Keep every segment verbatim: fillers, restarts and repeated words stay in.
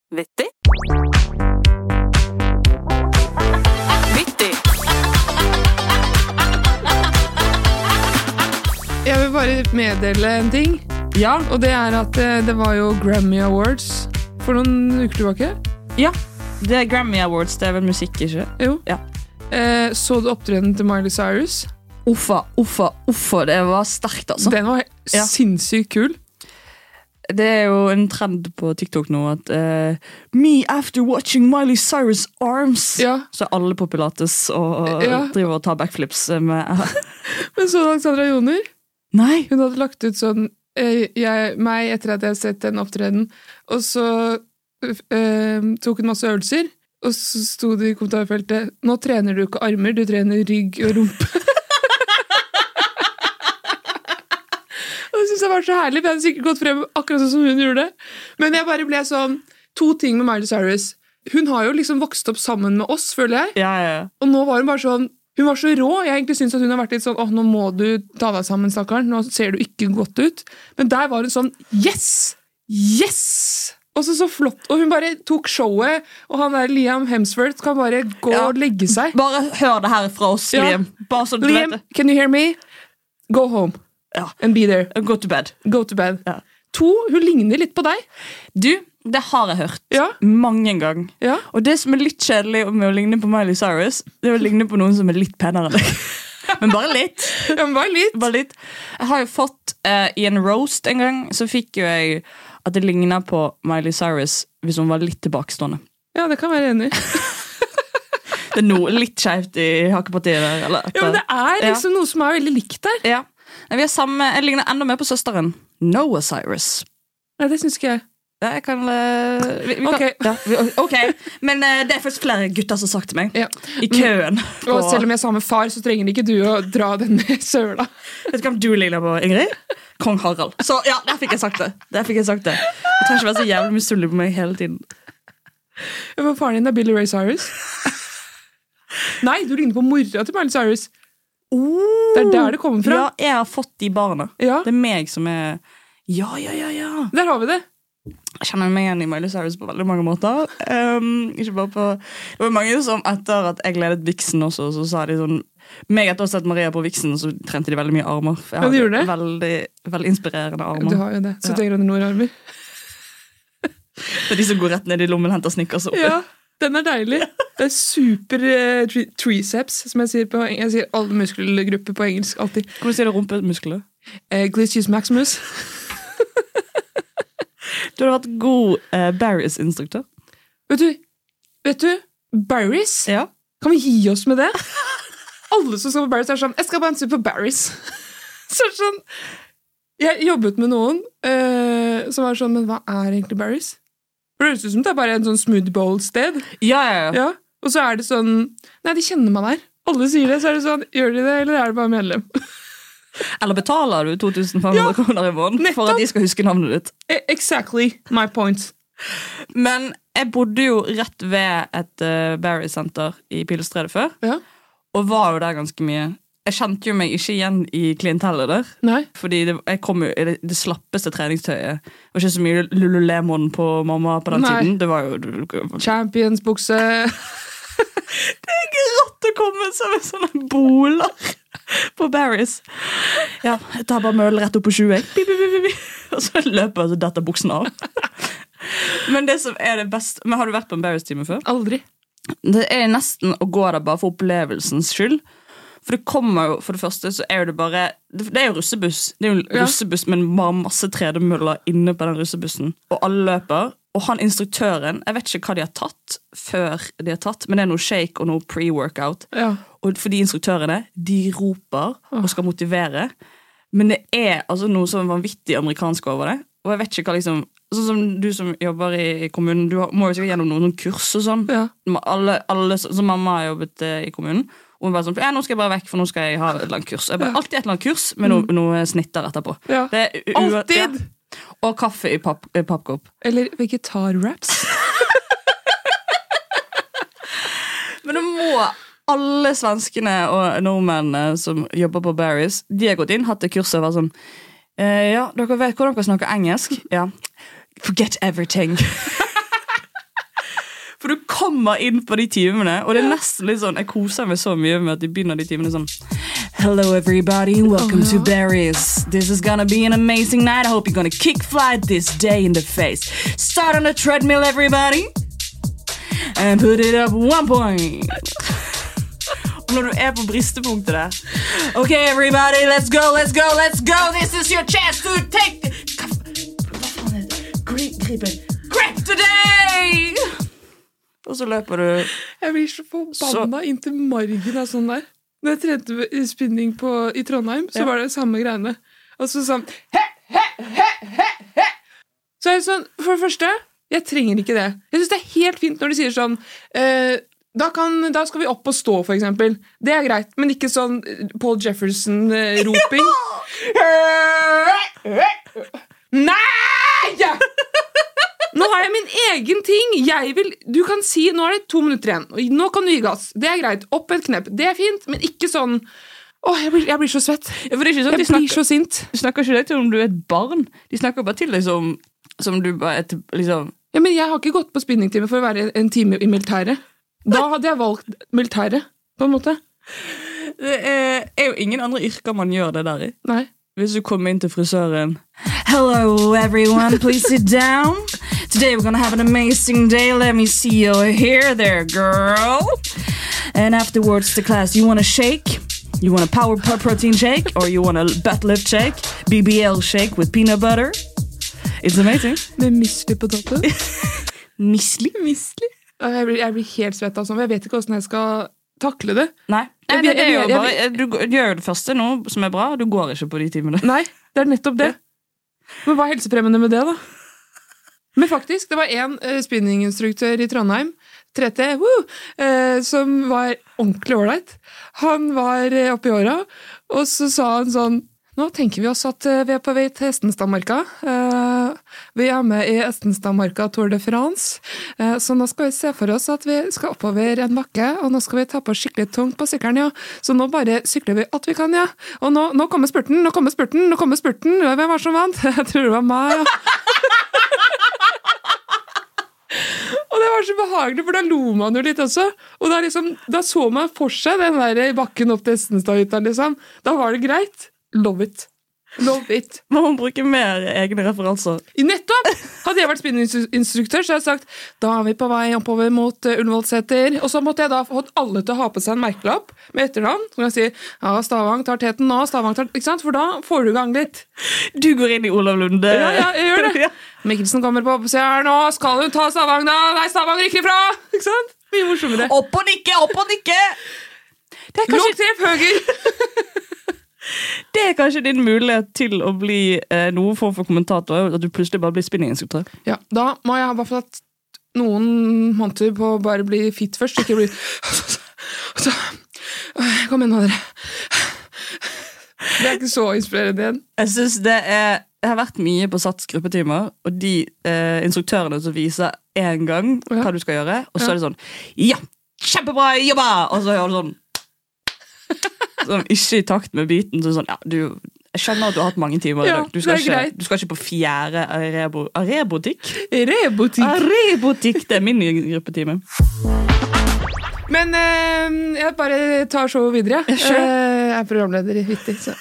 Vittig. Vittig. Jeg vil bare meddele en ting. Ja. Og det er at det, det var jo Grammy Awards for noen uker tilbake. Ja, det er Grammy Awards, det er vel musikk, ikke? Jo. Ja. Eh, så du opptreden til Miley Cyrus? Uffa, uffa, uffa, det var sterkt, altså. Den var Ja. sinnssykt kul. Det er jo en trend på TikTok nå at uh, Me after watching Miley Cyrus arms. Ja. Så er alle på pilates og Ja. driver og tar backflips med Men så du Alexandra Joner? Nei. Hun hadde lagt ut sånn eh, jeg, meg etter at jeg hadde sett den opptreden, og så eh, tok hun masse øvelser, og så sto det i kommentarfeltet nå trener du ikke armer, du trener rygg og rumpe. Og det synes jeg var så herlig, for jeg hadde sikkert gått frem akkurat sånn som hun gjorde det. Men jeg bare ble sånn, to ting med Miley Cyrus. Hun har jo liksom vokst opp sammen med oss, føler jeg. Ja, ja, ja. Og nå var hun bare sånn, hun var så rå. Jeg egentlig synes at hun har vært litt sånn, åh, nå må du ta deg sammen, stakkaren. Nå ser du ikke godt ut. Men der var hun sånn, yes! Yes! Og så så flott. Og hun bare tok showet, og han der Liam Hemsworth kan bare gå Ja. og legge seg. Bare hør det her fra oss, Ja. Liam. Bare så du Liam, vet det. can you hear me? Go home. Ja. And be there. Go to bed. Go to bed. Ja. To, hun ligner litt på deg. Du, det har jeg hørt Ja. mange ganger. Ja. Og det som er litt kjedelig med å ligne på Miley Cyrus, det er å ligne på noen som er litt penere enn deg. Men bare litt. Ja, men bare litt. Bare litt. Jeg har jo fått eh, i en roast en gang, så fikk jo jeg at det ligner på Miley Cyrus hvis hun var litt tilbakestående. Ja, det kan være enig. Det er noe litt skjevt i hakepartiet der. Eller, Ja, men det er Ja. liksom noe som er veldig likt der. Ja. Nei, vi er samme, jeg ligner enda mer på søsteren. Noah Cyrus. Nei, det synes ikke jeg. Ja, jeg kan, eh, vi, vi kan Ok. ja, vi, ok, men eh, det er faktisk flere gutter som har sagt til meg Ja. i køen. Og selv om jeg er samme far, så trenger ikke du å dra denne søla. Vet du hvem du ligner på, Ingrid? Kong Harald. Så ja, der fikk jeg sagt det. Der fikk Jeg sagt det. Jeg trenger ikke være så jævlig misunnelig på meg hele tiden. Ja, men faren din er Billy Ray Cyrus. Nei, du ligner på mora til Miley Cyrus. Det er der det kommer fra. Ja, jeg har fått de barna. Ja, Det er meg som er Ja, ja, ja, ja. der har vi det. Jeg kjenner meg igjen i Miley Cyrus på veldig mange måter. Um, ikke bare på Det var mange som etter at jeg ledet Vixen også, så sa de sånn meg etter å ha sett Maria på Vixen, så trente de veldig mye armer. For jeg Ja, de har gjorde det? Veldig, veldig inspirerende armer. Du har jo det. Ja. syttién grader nord-armer. Det er de som går rett ned i lommen og henter snickers opp. Ja, den er deilig. Det er super uh, tri triceps, som jeg sier på eng- Jeg sier alle muskelgrupper på engelsk, alltid. Hvordan sier du rumpemuskler? Uh, gluteus maximus. Du hadde vært god eh, Barry's-instruktør. Vet du, vet du, Barry's? Ja. Kan vi gi oss med det? Alle som skal på Barry's er sånn, jeg skal bare en tur på Barry's. Så er det sånn, jeg jobbet med noen uh, som var sånn, men hva er egentlig Barry's? For det høres ut som det er bare en sånn smoothie bowl-sted. Ja, ja, ja. Ja, og så er det sånn, nei, de kjenner meg der. Alle sier det, så er det sånn, gjør de det, eller er det bare medlem? Eller betaler du to tusen fem hundre Ja, kroner i måneden for nettopp. at de skal huske navnet ditt? E- Exactly my point. Men jeg bodde jo rett ved et uh, Barry-senter i Pilestredet før, Ja, og var jo der ganske mye. Jeg kjente jo meg ikke igjen i klientellet der, nei. fordi det, jeg kom jo i det, det slappeste treningstøyet. Det var ikke så mye Lululemon på mamma på den Nei. tiden. Det var jo Champions-bukse. Det er ikke rått å komme som en sånne boler på Barry's. Ja, jeg tar bare mølen rett opp på tjue. Bi, bi, bi, bi, bi. Og så løper jeg, så detter buksen av. Men det som er det beste... Men har du vært på en Barry's-time før? Aldri. Det er nesten å gå der bare for opplevelsens skyld. For det kommer jo, for det første så er jo det bare Det er jo russebuss. Det er jo en Ja. russebuss med bare masse tredemøller inne på den russebussen. Og alle løper. Og han instruktøren, jeg vet ikke hva de har tatt før de har tatt, men det er noe shake og noe pre-workout. Ja. Og for de instruktørene, de roper og skal motivere. Men det er altså noe så vanvittig amerikansk over det. Og jeg vet ikke hva liksom Sånn som du som jobber i, i kommunen, du har, må jo sikkert gjennom noen, noen kurs og sånn. Ja. Alle, alle, så mamma har jobbet eh, i kommunen. Og hun bare sånn, ja, nå skal jeg bare vekk, for nå skal jeg ha et eller annet kurs. Jeg bare, alltid et eller annet kurs med no, noe snitter etterpå. Ja. Det er u- u- Alltid! Ja. Og kaffe i papp, i pappkopp. Eller vegetar-wraps. Men det må alle svenskene og nordmennene som jobber på Barry's, de har gått inn, hatt det kurset og vært sånn, eh, ja, dere vet hvordan dere snakker engelsk? Ja. Forget everything. kommer inn på de timene, og det er nesten litt sånn, jeg koser meg så mye med at de begynner de timene sånn, hello everybody, welcome oh, ja. to Barry's. This is gonna be an amazing night. I hope you're gonna kick fly this day in the face. Start on the treadmill, everybody. And put it up one point. Og når du er på bristepunktet der. Ok, everybody, let's go, let's go, let's go. This is your chance to take... Hva faen er det? Grip, grip it. Grip today! Og så løper du... Jeg blir så forbanna inntil margen av sånn der. Når jeg trente spinning på, i Trondheim, så ja. Var det samme greiene. Og så sånn... He, he, he, he, he. Så er det sånn, for det første, jeg trenger ikke det. Jeg synes det er helt fint når de sier sånn... Eh, Da, kan, da skal vi opp og stå, for eksempel. Det er greit, men ikke sånn Paul Jefferson-roping. Nei! Nå har jeg min egen ting. Jeg vil, du kan si, nå er det to minutter igjen. Nå kan du gi gass. Det er greit. Opp et knepp. Det er fint, men ikke sånn... Åh, jeg blir, jeg blir så svett. Ja, for det er ikke sånn, jeg de blir snakker, så sint. De snakker ikke deg til om du er et barn. De snakker bare til deg som, som du bare er liksom... Ja, men jeg har ikke gått på spinningtime for å være en time i militæret. Da hadde jeg valgt militæret, på en måte. Det er, er jo ingen andre yrker man gjør det der i. Nei. Hvis du kommer inn til frisøren. Hello everyone, please sit down. Today we're gonna have an amazing day. Let me see your hair there, girl. And afterwards to class, you want a shake? You want a power protein shake? Or you want a butt lift shake? B B L shake with peanut butter? It's amazing. Med misli på toppen. Misli? Misli. Jeg blir, jeg blir helt svett, altså. Jeg vet ikke hvordan jeg skal takle det. Nei, Nei det, det er jo jeg, jeg, bare, du gjør det første nå som er bra, du går ikke på de timene. Nei, det er nettopp det. Men hva er helsefremmende med det, da? Men faktisk, det var en uh, spinninginstruktør i Trondheim, tre T, woo, uh, som var ordentlig ålreit. Han var uh, oppe i åra, og så sa han sånn, nå tenker vi oss at vi er på vei til Estenstadmarka. Vi er med i Estenstadmarka Tour de France, så nå skal vi se for oss at vi skal oppover en bakke, og nå skal vi ta på skikkelig tungt på sykkelen, ja. Så nå bare sykler vi at vi kan, ja. Og nå, nå kommer spurten, nå kommer spurten, nå kommer spurten. Hvem var som vant? Jeg tror det var meg, ja. Og det var så behagelig, for da lo man jo litt også. Og da, liksom, da så man for seg den der bakken opp til Estenstadhytta, liksom. Da var det greit. Love it. Love it. Må man bruke mer egne referanser? I nettopp! Hadde jeg vært spinninginstruktør, så hadde jeg sagt, da er vi på vei oppover mot uh, Ullevålseter. Og så måtte jeg da fått alle til å ha på seg en merkelapp med etternavn. Så kan jeg si, ja, Stavang tar teten nå, Stavang tar... Ikke sant? For da får du i gang litt. Du går inn i Olav Lunde. Ja, ja, jeg gjør det. Mikkelsen kommer på oppsida her nå. Skal du ta Stavang da? Nei, Stavang rykker ifra! Ikke sant? Mye morsommere. Opp og nikke, opp og nikke! Det er kanskje... Låg treff høyger! Det er kanskje din mulighet til å bli eh, noen form for kommentator, at du plutselig bare blir spinninginstruktør. Ja, da må jeg ha bare fått noen måneder på å bare bli fit først, ikke bli... Så, kom igjen, dere. Det er ikke så inspirerende igjen. Jeg synes det er... Jeg har vært mye på Sats gruppetimer, og de eh, instruktørene som viser en gang hva ja. Du skal gjøre, og så ja. Er det sånn, ja, kjempebra jobba! Og så gjør du sånn, sånn, ikke i takt med biten, så sånn, ja, du, jeg skjønner at du har hatt mange timer i ja, dag. Du skal, ikke, du skal ikke på fjerde arebo, arebotikk? Arebotikk. Arebotikk, det er min gruppetime. Men eh, jeg bare tar så videre. Ja, sure. eh, jeg er programleder i Vittig, så.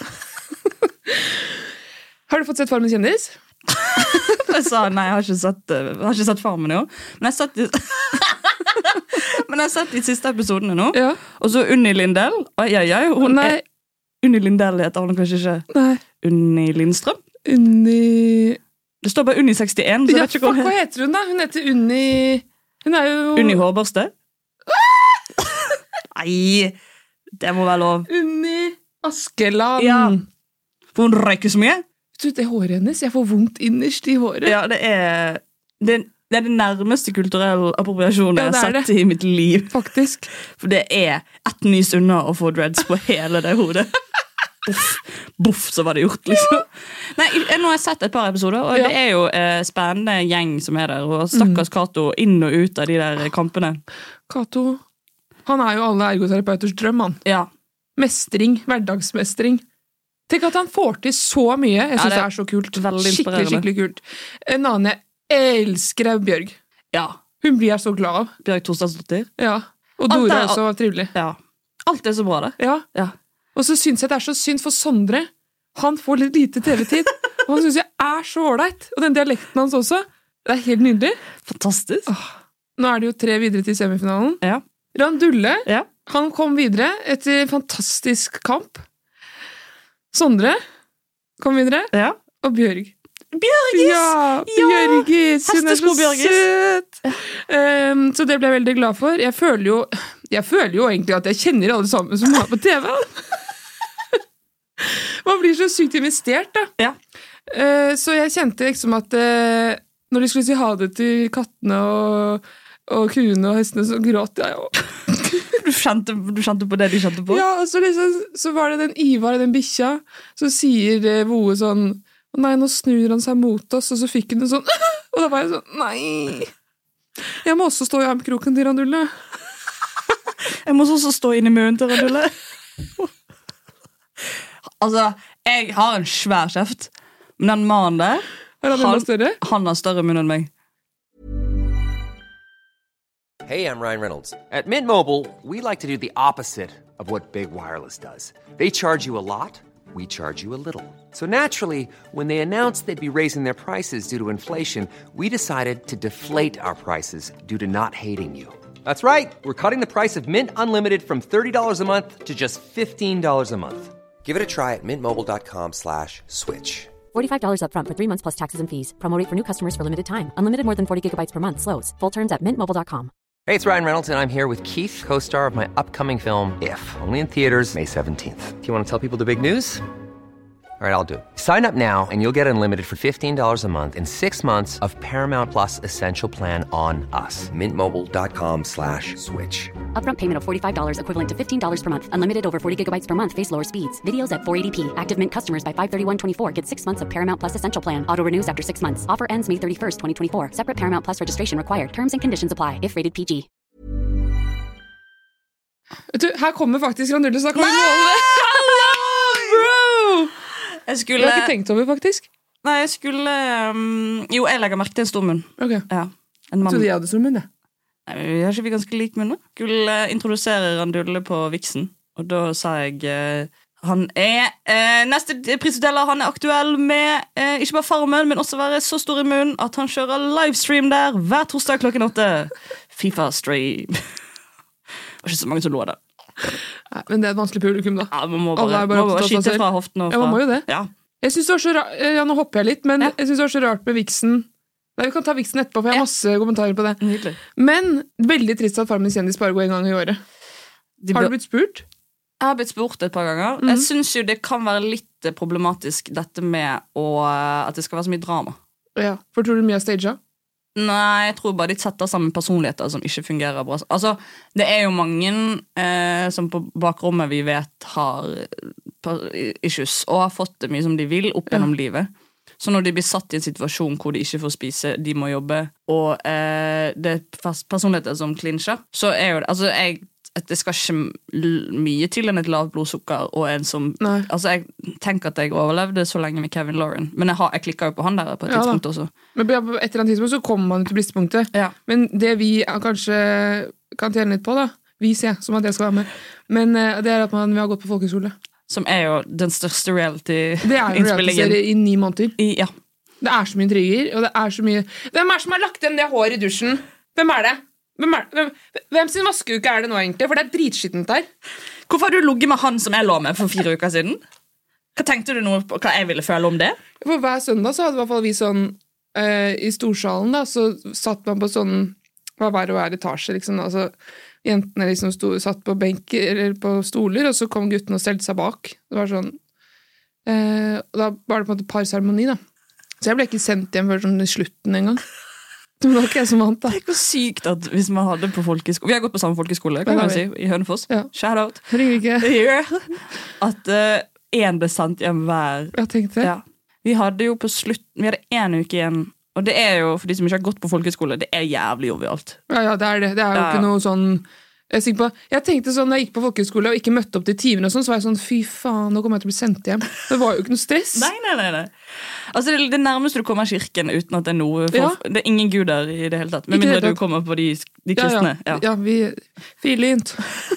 Har du fått sett Farmen kjendis? Jeg sa, nei, jeg har ikke sett, jeg har ikke sett Farmen i år, men jeg satt i... Men jeg har sett de siste episodene nå. Ja. Og så Unni Lindell. Oi, oi, oi. Hun Nei. Er, Unni Lindell heter hun kanskje ikke. Nei. Unni Lindstrøm? Unni... Det står bare Unni sekstien. Så ja, vet ikke fuck, hva heter hun da? Hun heter Unni... Hun er jo... Unni Hårbørste? Nei, det må være lov. Unni Askeland. Ja. For hun røyker så mye. Du, det håret hennes, jeg får vondt innerst i håret. Ja, det er... Det er Det er det nærmeste kulturelle appropriasjonen ja, jeg har sett det. I mitt liv. Faktisk. For det er et nys unna å få dreads på hele det hodet. Buff, buff, så var det gjort, liksom. Nei, nå har jeg sett et par episoder, og ja. Det er jo eh, spennende gjeng som er der, og stakkars Kato inn og ut av de der kampene. Kato, han er jo alle ergoterapeuters drøm, han. Ja. Mestring, hverdagsmestring. Tenk at han får til så mye. Jeg synes ja, det, det er så kult. Veldig skikkelig, skikkelig kult. En annen jeg elsker er Bjørg. Ja, Hun blir jeg så glad av. Bjørg Torsteinsdottir. Ja. Og Alt Dora er- er også trivelig. Ja. Alt er så bra, det. Ja. Ja. Og så synes jeg det er så synd for Sondre. Han får litt lite T V-tid. Og han synes jeg er så ålreit. Og den dialekten hans også. Det er helt nydelig. Fantastisk. Nå er det jo tre videre til semifinalen. Ja. Randulle, Ja. han kom videre etter en fantastisk kamp. Sondre kom videre. Ja. Og Bjørg. Bjørgis! Ja, Ja! Bjørgis! Hun er så Hestesko Bjørgis. søt! Um, så det ble jeg veldig glad for. Jeg føler jo, jeg føler jo egentlig at jeg kjenner alle sammen som er på T V. Man blir så sykt investert, da. Ja. Uh, så jeg kjente liksom at uh, når de skulle si ha det til kattene og, og kuene og hestene, så gråt jeg jo. Du kjente, du kjente på det de kjente på? Ja, og så, liksom, så var det den Ivar, den bikkja, så sier uh, Voe sånn nei, nå snur han seg mot oss, og så fikk hun det sånn, og da var jeg sånn, nei, jeg må også stå i armkroken til Randulle. Jeg må også stå inn i munnen til Randulle. Altså, jeg har en svær kjeft, men den mannen der, Er han han, enda større? han har større munn enn meg. Hey, I'm Ryan Reynolds. At Mint Mobile, we like to do the opposite of what Big Wireless does. They charge you a lot, we charge you a little. So naturally, when they announced they'd be raising their prices due to inflation, we decided to deflate our prices due to not hating you. That's right. We're cutting the price of Mint Unlimited from thirty dollars a month to just fifteen dollars a month. Give it a try at mintmobile.com slash switch. forty-five dollars up front for three months plus taxes and fees. Promo rate for new customers for limited time. Unlimited more than forty gigabytes per month slows. Full terms at mint mobile dot com. Hey, it's Ryan Reynolds, and I'm here with Keith, co-star of my upcoming film, If, only in theaters May seventeenth. Do you want to tell people the big news? All right, I'll do it. Sign up now and you'll get unlimited for fifteen dollars a month and six months of Paramount Plus Essential Plan on us. Mintmobile.com slash switch. Upfront payment of forty-five dollars equivalent to fifteen dollars per month. Unlimited over forty gigabytes per month. Face lower speeds. Videos at four eighty p. Active Mint customers by five thirty-one twenty-four get six months of Paramount Plus Essential Plan. Auto renews after six months. Offer ends May thirty-first, twenty twenty-four. Separate Paramount Plus registration required. Terms and conditions apply if rated P G. Vet du, her kommer faktisk Randulle, så da kan vi måle. Bro! Jeg Det skulle... har jeg ikke tenkt over, faktisk. Nei, jeg skulle... Um, jo, jeg legger merke til en stor munn. Ok, Ja, en mann. så de hadde stor munn, ja. Nei, vi har ikke vi ganske lik munn, da? Skulle eh, introdusere Randulle på Vixen, og da sa jeg... eh, han er eh, neste prisutdeler, han er aktuell med eh, ikke bare Farmen, men også være så stor i munnen at han kjører livestream der hver torsdag klokken åtte. FIFA-stream. Det var ikke så mange som lå der. Nei, men det er et vanskelig publikum, da. Ja, man må Alle bare, er bare må bare opptatt av skyte selv. fra hoften. Og Ja, fra, man må jo det. Ja. Jeg synes det var så rart, ja, nå hopper jeg litt, men Ja. jeg synes det var så rart med Vixen. Nei, vi kan ta Vixen etterpå, for jeg har Ja. masse kommentarer på det. Nydelig. Men veldig trist at Farmen kjendis bare går en gang i året. De Har bør- du blitt spurt? Jeg har blitt spurt et par ganger. Mhm. Jeg synes jo det kan være litt eh, problematisk dette med å, eh, at det skal være så mye drama. Ja. For tror du mye er staged? Nei, jeg tror bare de setter sammen personligheter som ikke fungerer bra. Altså, det er jo mange eh, som på bakrommet vi vet har pa- issues, og har fått det mye som de vil opp gjennom livet. Så når de blir satt i en situasjon hvor de ikke får spise, de må jobbe, og eh, det er fast- personligheter som klinsjer, så er jo det, altså jeg at det skal ikke l- mye til enn et lavt blodsukker og en som, Nei. altså jeg tenker at jeg overlevde så lenge med Kevin Lauren, men jeg, har, jeg klikket jo på han der på et Ja da. tidspunkt også. Men på et eller annet tidspunkt så kommer man til bristepunktet. Ja. Men det vi er kanskje kan tjene litt på, da, vi sier jeg, som at jeg skal være med, men eh, det er at man, vi har gått på folkeskole. Som er jo den største Det er jo en reality-innspillingen. reality-serie i ni måneder. I, ja. Det er så mye intriger, og det er så mye... Hvem er det som har lagt igjen det håret i dusjen? Hvem er det? Hvem, er, hvem, hvem sin vaskeuke er det nå, egentlig? For det er dritskittent der. Hvorfor har du ligget med han som jeg lå med for fire uker siden? Hva tenkte du noe på hva jeg ville føle om det? For hver søndag så hadde i hvert fall vi sånn eh, i storsalen da, så satt man på sånn hva hver og hver etasje, liksom. Altså, jentene liksom sto, satt på benker eller på stoler, og så kom guttene og stelte seg bak. Det var sånn eh, og da var det på en måte parseremoni, da. Så jeg ble ikke sendt hjem før sånn i slutten en gang. Det var ikke jeg som vant, da. Det er ikke sykt at hvis man hadde på folkeskole. Vi har gått på samme folkeskole, Ja, kan det jeg si, har i Hønefoss. Ja. Shout out. Jeg ringer ikke. Yeah. At én ble sendt hjem hver. Jeg tenkte. Ja. Vi hadde jo på slutt, vi hadde en uke igjen, og det er jo, for de som ikke har gått på folkeskole, det er jævlig jovialt. Ja, ja, det er det. Det er jo Ja. ikke noe sånn Jeg, på, jeg tenkte sånn, da jeg gikk på folkehøyskole og ikke møtte opp til timen og sånn, så var jeg sånn, fy faen, nå kommer jeg til å bli sendt hjem. Det var jo ikke noe stress. Nei, nei, nei, nei. Altså, det, det nærmeste du kommer kirken uten at det er noe, for, Ja. det er ingen guder i det hele tatt, men Ikke mindre det hele du kommer på de, de kristne. Ja, Ja. ja. ja vi filint.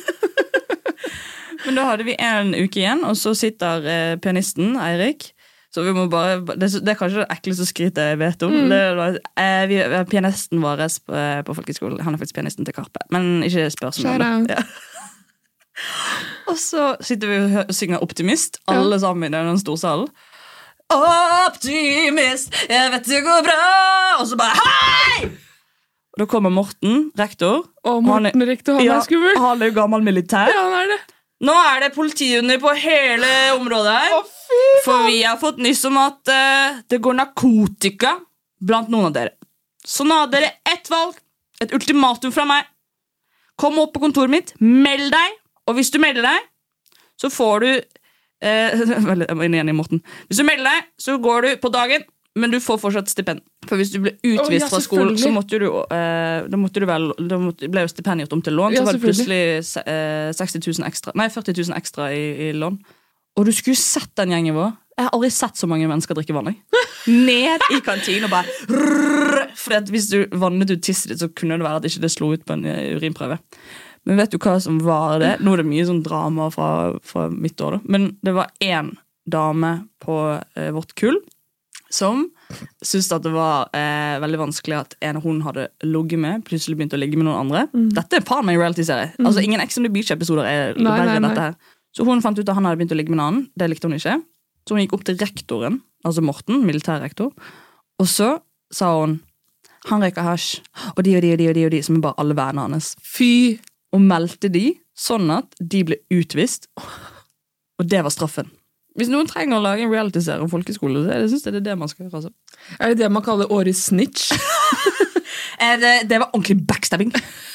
Men da hadde vi en uke igjen, og så sitter eh, pianisten, Eirik. Så vi må bare, det, det er kanskje det ekleste skrytet jeg vet om. Mm. Det, var- eh, vi, pianisten vår på, på folkeskolen, han er faktisk pianisten til Karpe. Men ikke spør så mye om det. Ja. Og så sitter vi og hø- synger Optimist, alle sammen i den storsalen. Optimist, jeg vet det går bra! Og så bare, hei! Og da kommer Morten, rektor. Og Morten Rektor, han Ja, er skummel. han er jo gammel militær. Ja, han er det. Nå er det politihunder på hele området her. Å, fy For vi har fått nyss om at eh, det går narkotika blant noen av dere. Så nå har dere ett valg, et ultimatum fra meg. Kom opp på kontoret mitt, meld deg. Og hvis du melder deg, så får du eh, vel, jeg må inn igjen i Morten. Hvis du melder deg, så går du på dagen, men du får fortsatt stipend. For hvis du ble utvist Å, ja, fra skolen, så selvfølgelig. måtte du, eh, da måtte du vel, da måtte, ble jo stipendet gjort om til lån. Ja, Så var det selvfølgelig. plutselig se- eh, seksti tusen ekstra, nei, førti tusen ekstra i, i lån. Og du skulle sett den gjengen vår. Jeg har aldri sett så mange mennesker drikke vann. Jeg. Ned i kantinen og bare rrrr, for at hvis du vannet ut tisset ditt, så kunne det være at ikke det slo ut på en eh, urinprøve. Men vet du hva som var det? Nå er det mye sånn drama fra, fra mitt år, da. Men det var en dame på eh, vårt kull som syntes at det var eh, veldig vanskelig at en hun hadde ligget med, plutselig begynte å ligge med noen andre. Mm. Dette er faen meg en reality-serie. Altså, ingen Ex on the Beach-episoder er Nei, verre nei, enn nei. dette her. Så hun fant ut at han hadde begynt å ligge med en annen. Det likte hun ikke. Så hun gikk opp til rektoren, altså Morten, militærrektor, og så sa hun han røyker hasj, og de og de og de og de, og de som er bare alle vennene hans. Fy. Og meldte de sånn at de ble utvist, og det var straffen. Hvis noen trenger å lage en reality-serie om folkeskole, så jeg synes det er det man skal gjøre. Altså. Er det det man kaller årets snitch? Eh, det, det var ordentlig backstabbing.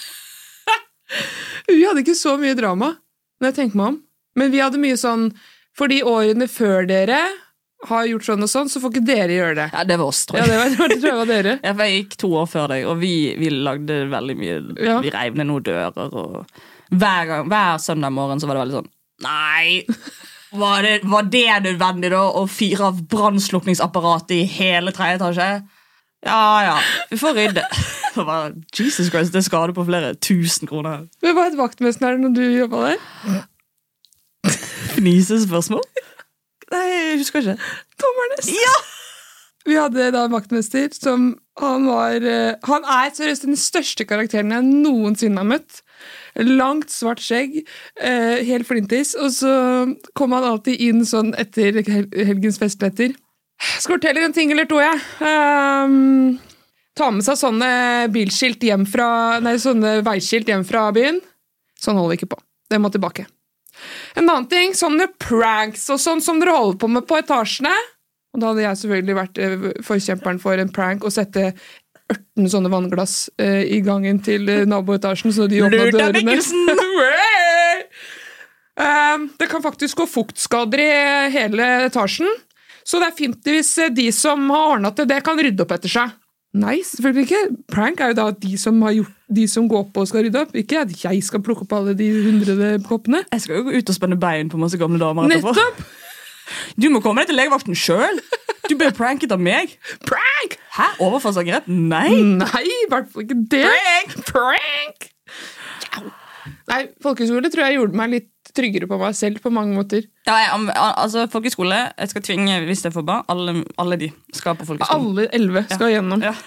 Vi hadde ikke så mye drama, når jeg tenker meg om. Men vi hadde mye sånn, for de årene før dere har gjort sånn og sånn, så får ikke dere gjøre det. Ja, det var oss, tror Ja, jeg. det var, det var, det tror jeg var dere. Ja, for jeg gikk to år før deg, og vi, vi lagde veldig mye. Ja. Vi rev ned noen dører, og hver, gang, hver søndag morgen så var det veldig sånn, nei, var det, var det nødvendig da, å fyre av brannslukningsapparatet i hele tredje etasje? Ja, ja, vi får rydde. Så bare, Jesus Christ, det skader på flere tusen kroner. Men hva het vaktmesteren når du jobbet der? Fnisespørsmål? Nei, jeg husker ikke. Tommernes. Ja! Vi hadde da en vaktmester som, han var, eh, han er seriøst den største karakteren jeg noensinne har møtt. Langt, svart skjegg, eh, helt flintis, og så kom han alltid inn sånn etter hel helgens festletter. Skal fortelle en ting eller to, jeg. Um, ta med seg sånne bilskilt hjem fra, nei, sånne veiskilt hjem fra byen. Sånn holder vi ikke på. Det må tilbake. En annen ting, sånne pranks og sånn som dere holder på med på etasjene. Og da hadde jeg selvfølgelig vært eh, forkjemperen for en prank og sette ørten sånne vannglass eh, i gangen til eh, naboetasjen, så de åpnet Lurt av dørene. Mikkelsen! um, det kan faktisk gå fuktskader i hele etasjen, så det er fint hvis eh, de som har ordnet det, det kan rydde opp etter seg. Nei, selvfølgelig ikke. Prank er jo da de som, har gjort, de som går på og skal rydde opp, ikke at jeg skal plukke opp alle de hundrede koppene. Jeg skal jo gå ut og spenne bein på masse gamle damer etterpå. Nettopp! Du må komme deg til legevakten selv. Du ble pranket av meg. Prank! Hæ? Overfallsangrep? Nei. Nei, i hvert fall ikke det. Prank! Prank! Au. Nei, folkeskole tror jeg gjorde meg litt tryggere på meg selv på mange måter. Ja, jeg, am- al- altså, folkeskole, jeg skal tvinge, hvis jeg får barn, alle, alle de skal på folkeskolen. Alle elleve skal gjennom. Ja.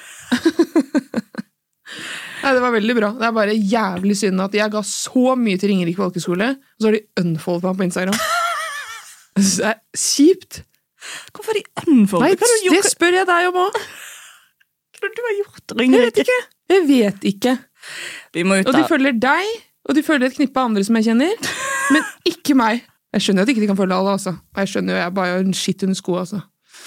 Nei, det var veldig bra. Det er bare jævlig synd at jeg ga så mye til Ringerike folkeskole, og så har de unfoldet meg på Instagram. Jeg synes det er kjipt. Hvorfor er de unfoldet? Nei, Hva har du det gjort? spør jeg deg om også. Hva har du har gjort? Jeg vet Ringerike? ikke. Jeg vet ikke. Vi må ut Og de da. følger deg, og de følger et knippe andre som jeg kjenner, men ikke meg. Jeg skjønner at ikke de kan følge alle, altså. Jeg skjønner jo, jeg bare har en skitt under sko, altså.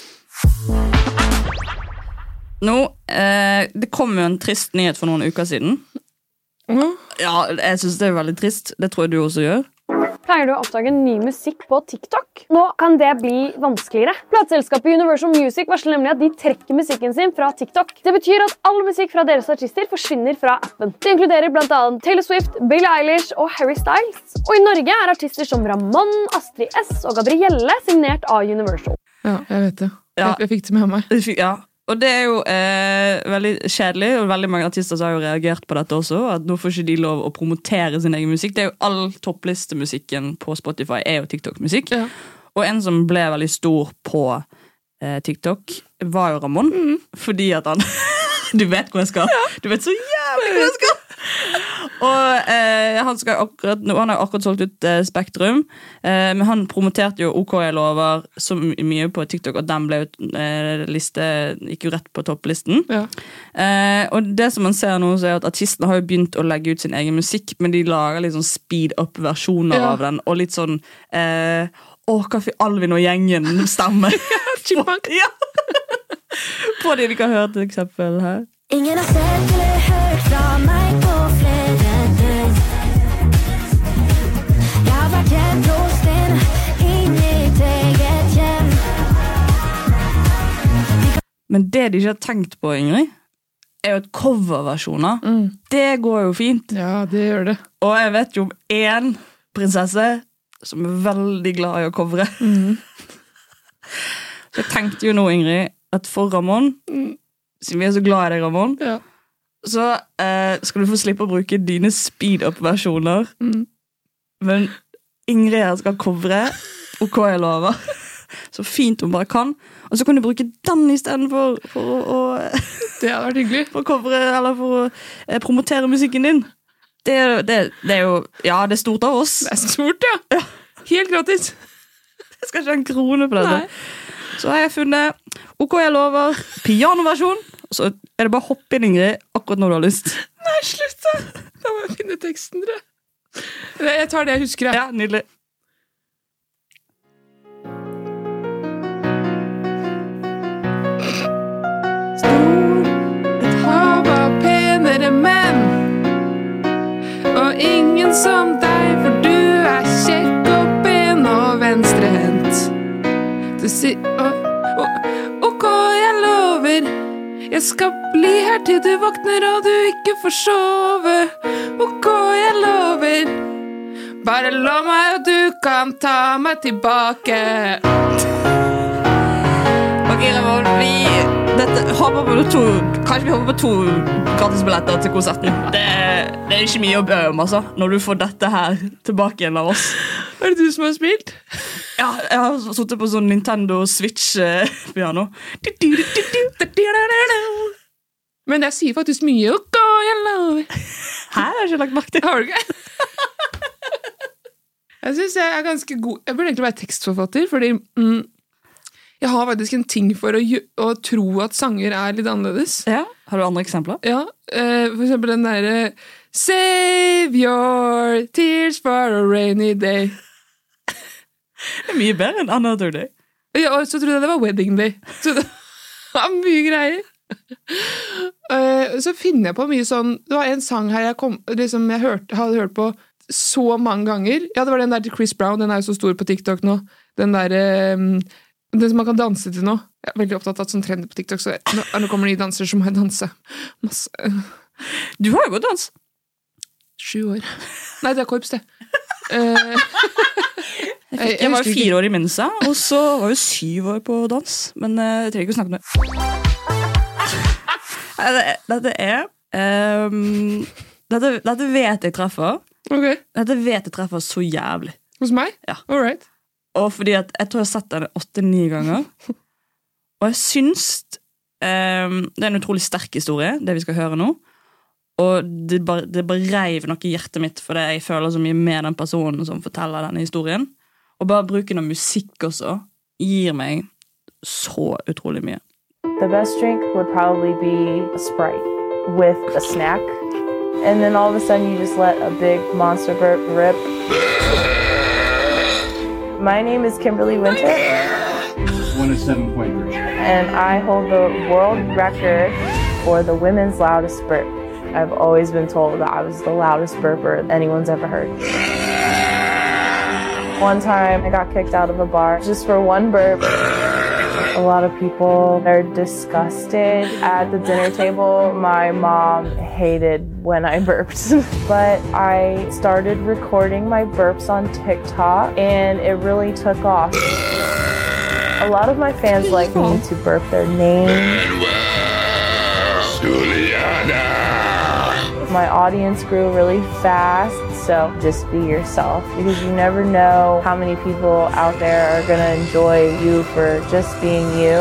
Nå, eh, det kom jo en trist nyhet for noen uker siden. Åh, Ja, jeg synes det er veldig trist. Det tror jeg du også gjør. Pleier du å oppdage ny musikk på TikTok? Nå kan det bli vanskeligere. Plateselskapet Universal Music varsler nemlig at de trekker musikken sin fra TikTok. Det betyr at all musikk fra deres artister forsvinner fra appen. Det inkluderer blant annet Taylor Swift, Billie Eilish og Harry Styles. Og i Norge er artister som Ramon, Astrid S og Gabrielle signert av Universal. Ja, jeg vet det. Ja. Jeg, jeg fikk det med meg. Ja. Og det er jo eh, veldig kjedelig, og veldig mange artister har jo reagert på dette også, at nå får ikke de lov å promotere sin egen musikk. Det er jo all topplistemusikken på Spotify er jo TikTok-musikk. Ja. Og en som ble veldig stor på eh, TikTok var jo Ramon, mm. fordi at han... du vet hvor jeg skal. Ja. Du vet så jævlig hvor jeg skal. Og eh, han, skal akkurat, han har akkurat solgt ut eh, Spektrum, eh, men han promoterte jo OK Jeg Lover så mye på TikTok, og den ble jo eh, liste, gikk jo rett på topplisten. Ja. Eh, og det som man ser nå, så er at artistene har jo begynt å legge ut sin egen musikk, men de lager litt sånn speed-up-versjoner ja. Av den, og litt sånn eh, Åh, Kaffe Alvin og gjengen stemmer. Chipmunk. Ja. På det vi kan høre til eksempel her. Ingen har sett eller hørt fra meg på flere døgn. Jeg har vært helt låst inn i mitt eget hjem. Men det de ikke har tenkt på, Ingrid, er jo et coverversjoner. Mm. Det går jo fint. Ja, det gjør det. Og jeg vet jo om en prinsesse som er veldig glad i å covre. Mm. Så jeg tenkte jo nå, Ingrid, at for Ramon, mm. siden vi er så glad i deg, Ramon, ja. så eh, skal du få slippe å bruke dine speed-up-versjoner. Mm. Men Ingrid her skal covre OK Jeg Lover. Så fint hun bare kan. Og så kan du bruke den i stedet for, for å... det hadde vært hyggelig. For å covre, eller for å eh, promotere musikken din. Det, det, det er jo... Ja, det er stort av oss. Det er stort, ja. ja. Helt gratis. Jeg skal ikke ha en krone på dette. Nei. Så har jeg funnet OK Jeg Lover, pianoversjon, og så er det bare å hoppe inn, Ingrid, akkurat når du har lyst. Nei, slutt da! Da må jeg finne teksten, dere. Jeg tar det jeg husker, jeg. Ja, nydelig. Stor, et hav av penere menn, og ingen som deg, for du er kjekk og pen og venstrehendt. Du sier, og, og, OK Jeg lover, jeg skal bli her til du våkner og du ikke får sove. OK Jeg lover, bare lov meg og du kan ta meg tilbake. Ok, Ramon, vi dette, håper på to, kanskje vi håper på to gratisbilletter til konserten. Det, det er ikke mye å bøye om, altså, når du får dette her tilbake igjen av oss. Er det du som har spilt? Ja, jeg har suttet på sånn Nintendo Switch-piano. Men jeg sier faktisk mye OK Jeg lover. Hæ, jeg har ikke lagt merke til. Har du ikke? Jeg synes jeg er ganske god. Jeg burde egentlig være tekstforfatter, fordi mm, jeg har faktisk en ting for å, å tro at sanger er litt annerledes. Ja, har du andre eksempler? Ja, uh, for eksempel den der Save your tears for a rainy day. Det er mye bedre enn Another Day. Ja, og så trodde jeg det var Wedding Day. Så det var mye greier. Uh, så finner jeg på mye sånn. Det var en sang her jeg, kom, liksom jeg hørte, hadde hørt på så mange ganger. Ja, det var den der til Chris Brown. Den er jo så stor på TikTok nå. Den der um, den som man kan danse til nå. Jeg er veldig opptatt av at sånn trender på TikTok, så nå, nå kommer nye dansere som må jeg danse masse. Du har jo gått dans. Sju år. Nei, det er korps, det. Uh, jeg, jeg, jeg var jo fire år i Mensa, og så var jeg syv år på dans. Men uh, jeg trenger ikke å snakke med det. Dette er um, dette, dette vet jeg treffer. Okay. Dette vet jeg treffer så jævlig. Hos meg? Ja. All right. Og fordi at jeg tror jeg har sett den åtte-ni ganger. Og jeg syns um, det er en utrolig sterk historie, det vi skal høre nå. Og det bare, det bare reiv noe i hjertet mitt, fordi jeg føler så mye med den personen som forteller denne historien. Og bare bruken av musikk også gir meg så utrolig mye. The best drink would probably be a Sprite with a snack. And then all of a sudden you just let a big monster burp rip. My name is Kimberly Winter. one oh seven point three. And I hold the world record for the women's loudest burp. I've always been told that I was the loudest burper anyone's ever heard. One time I got kicked out of a bar just for one burp. A lot of people are disgusted at the dinner table. My mom hated when I burped. But I started recording my burps on TikTok and it really took off. A lot of my fans like me to burp their name. My audience grew really fast, so just be yourself because you never know how many people out there are going to enjoy you for just being you.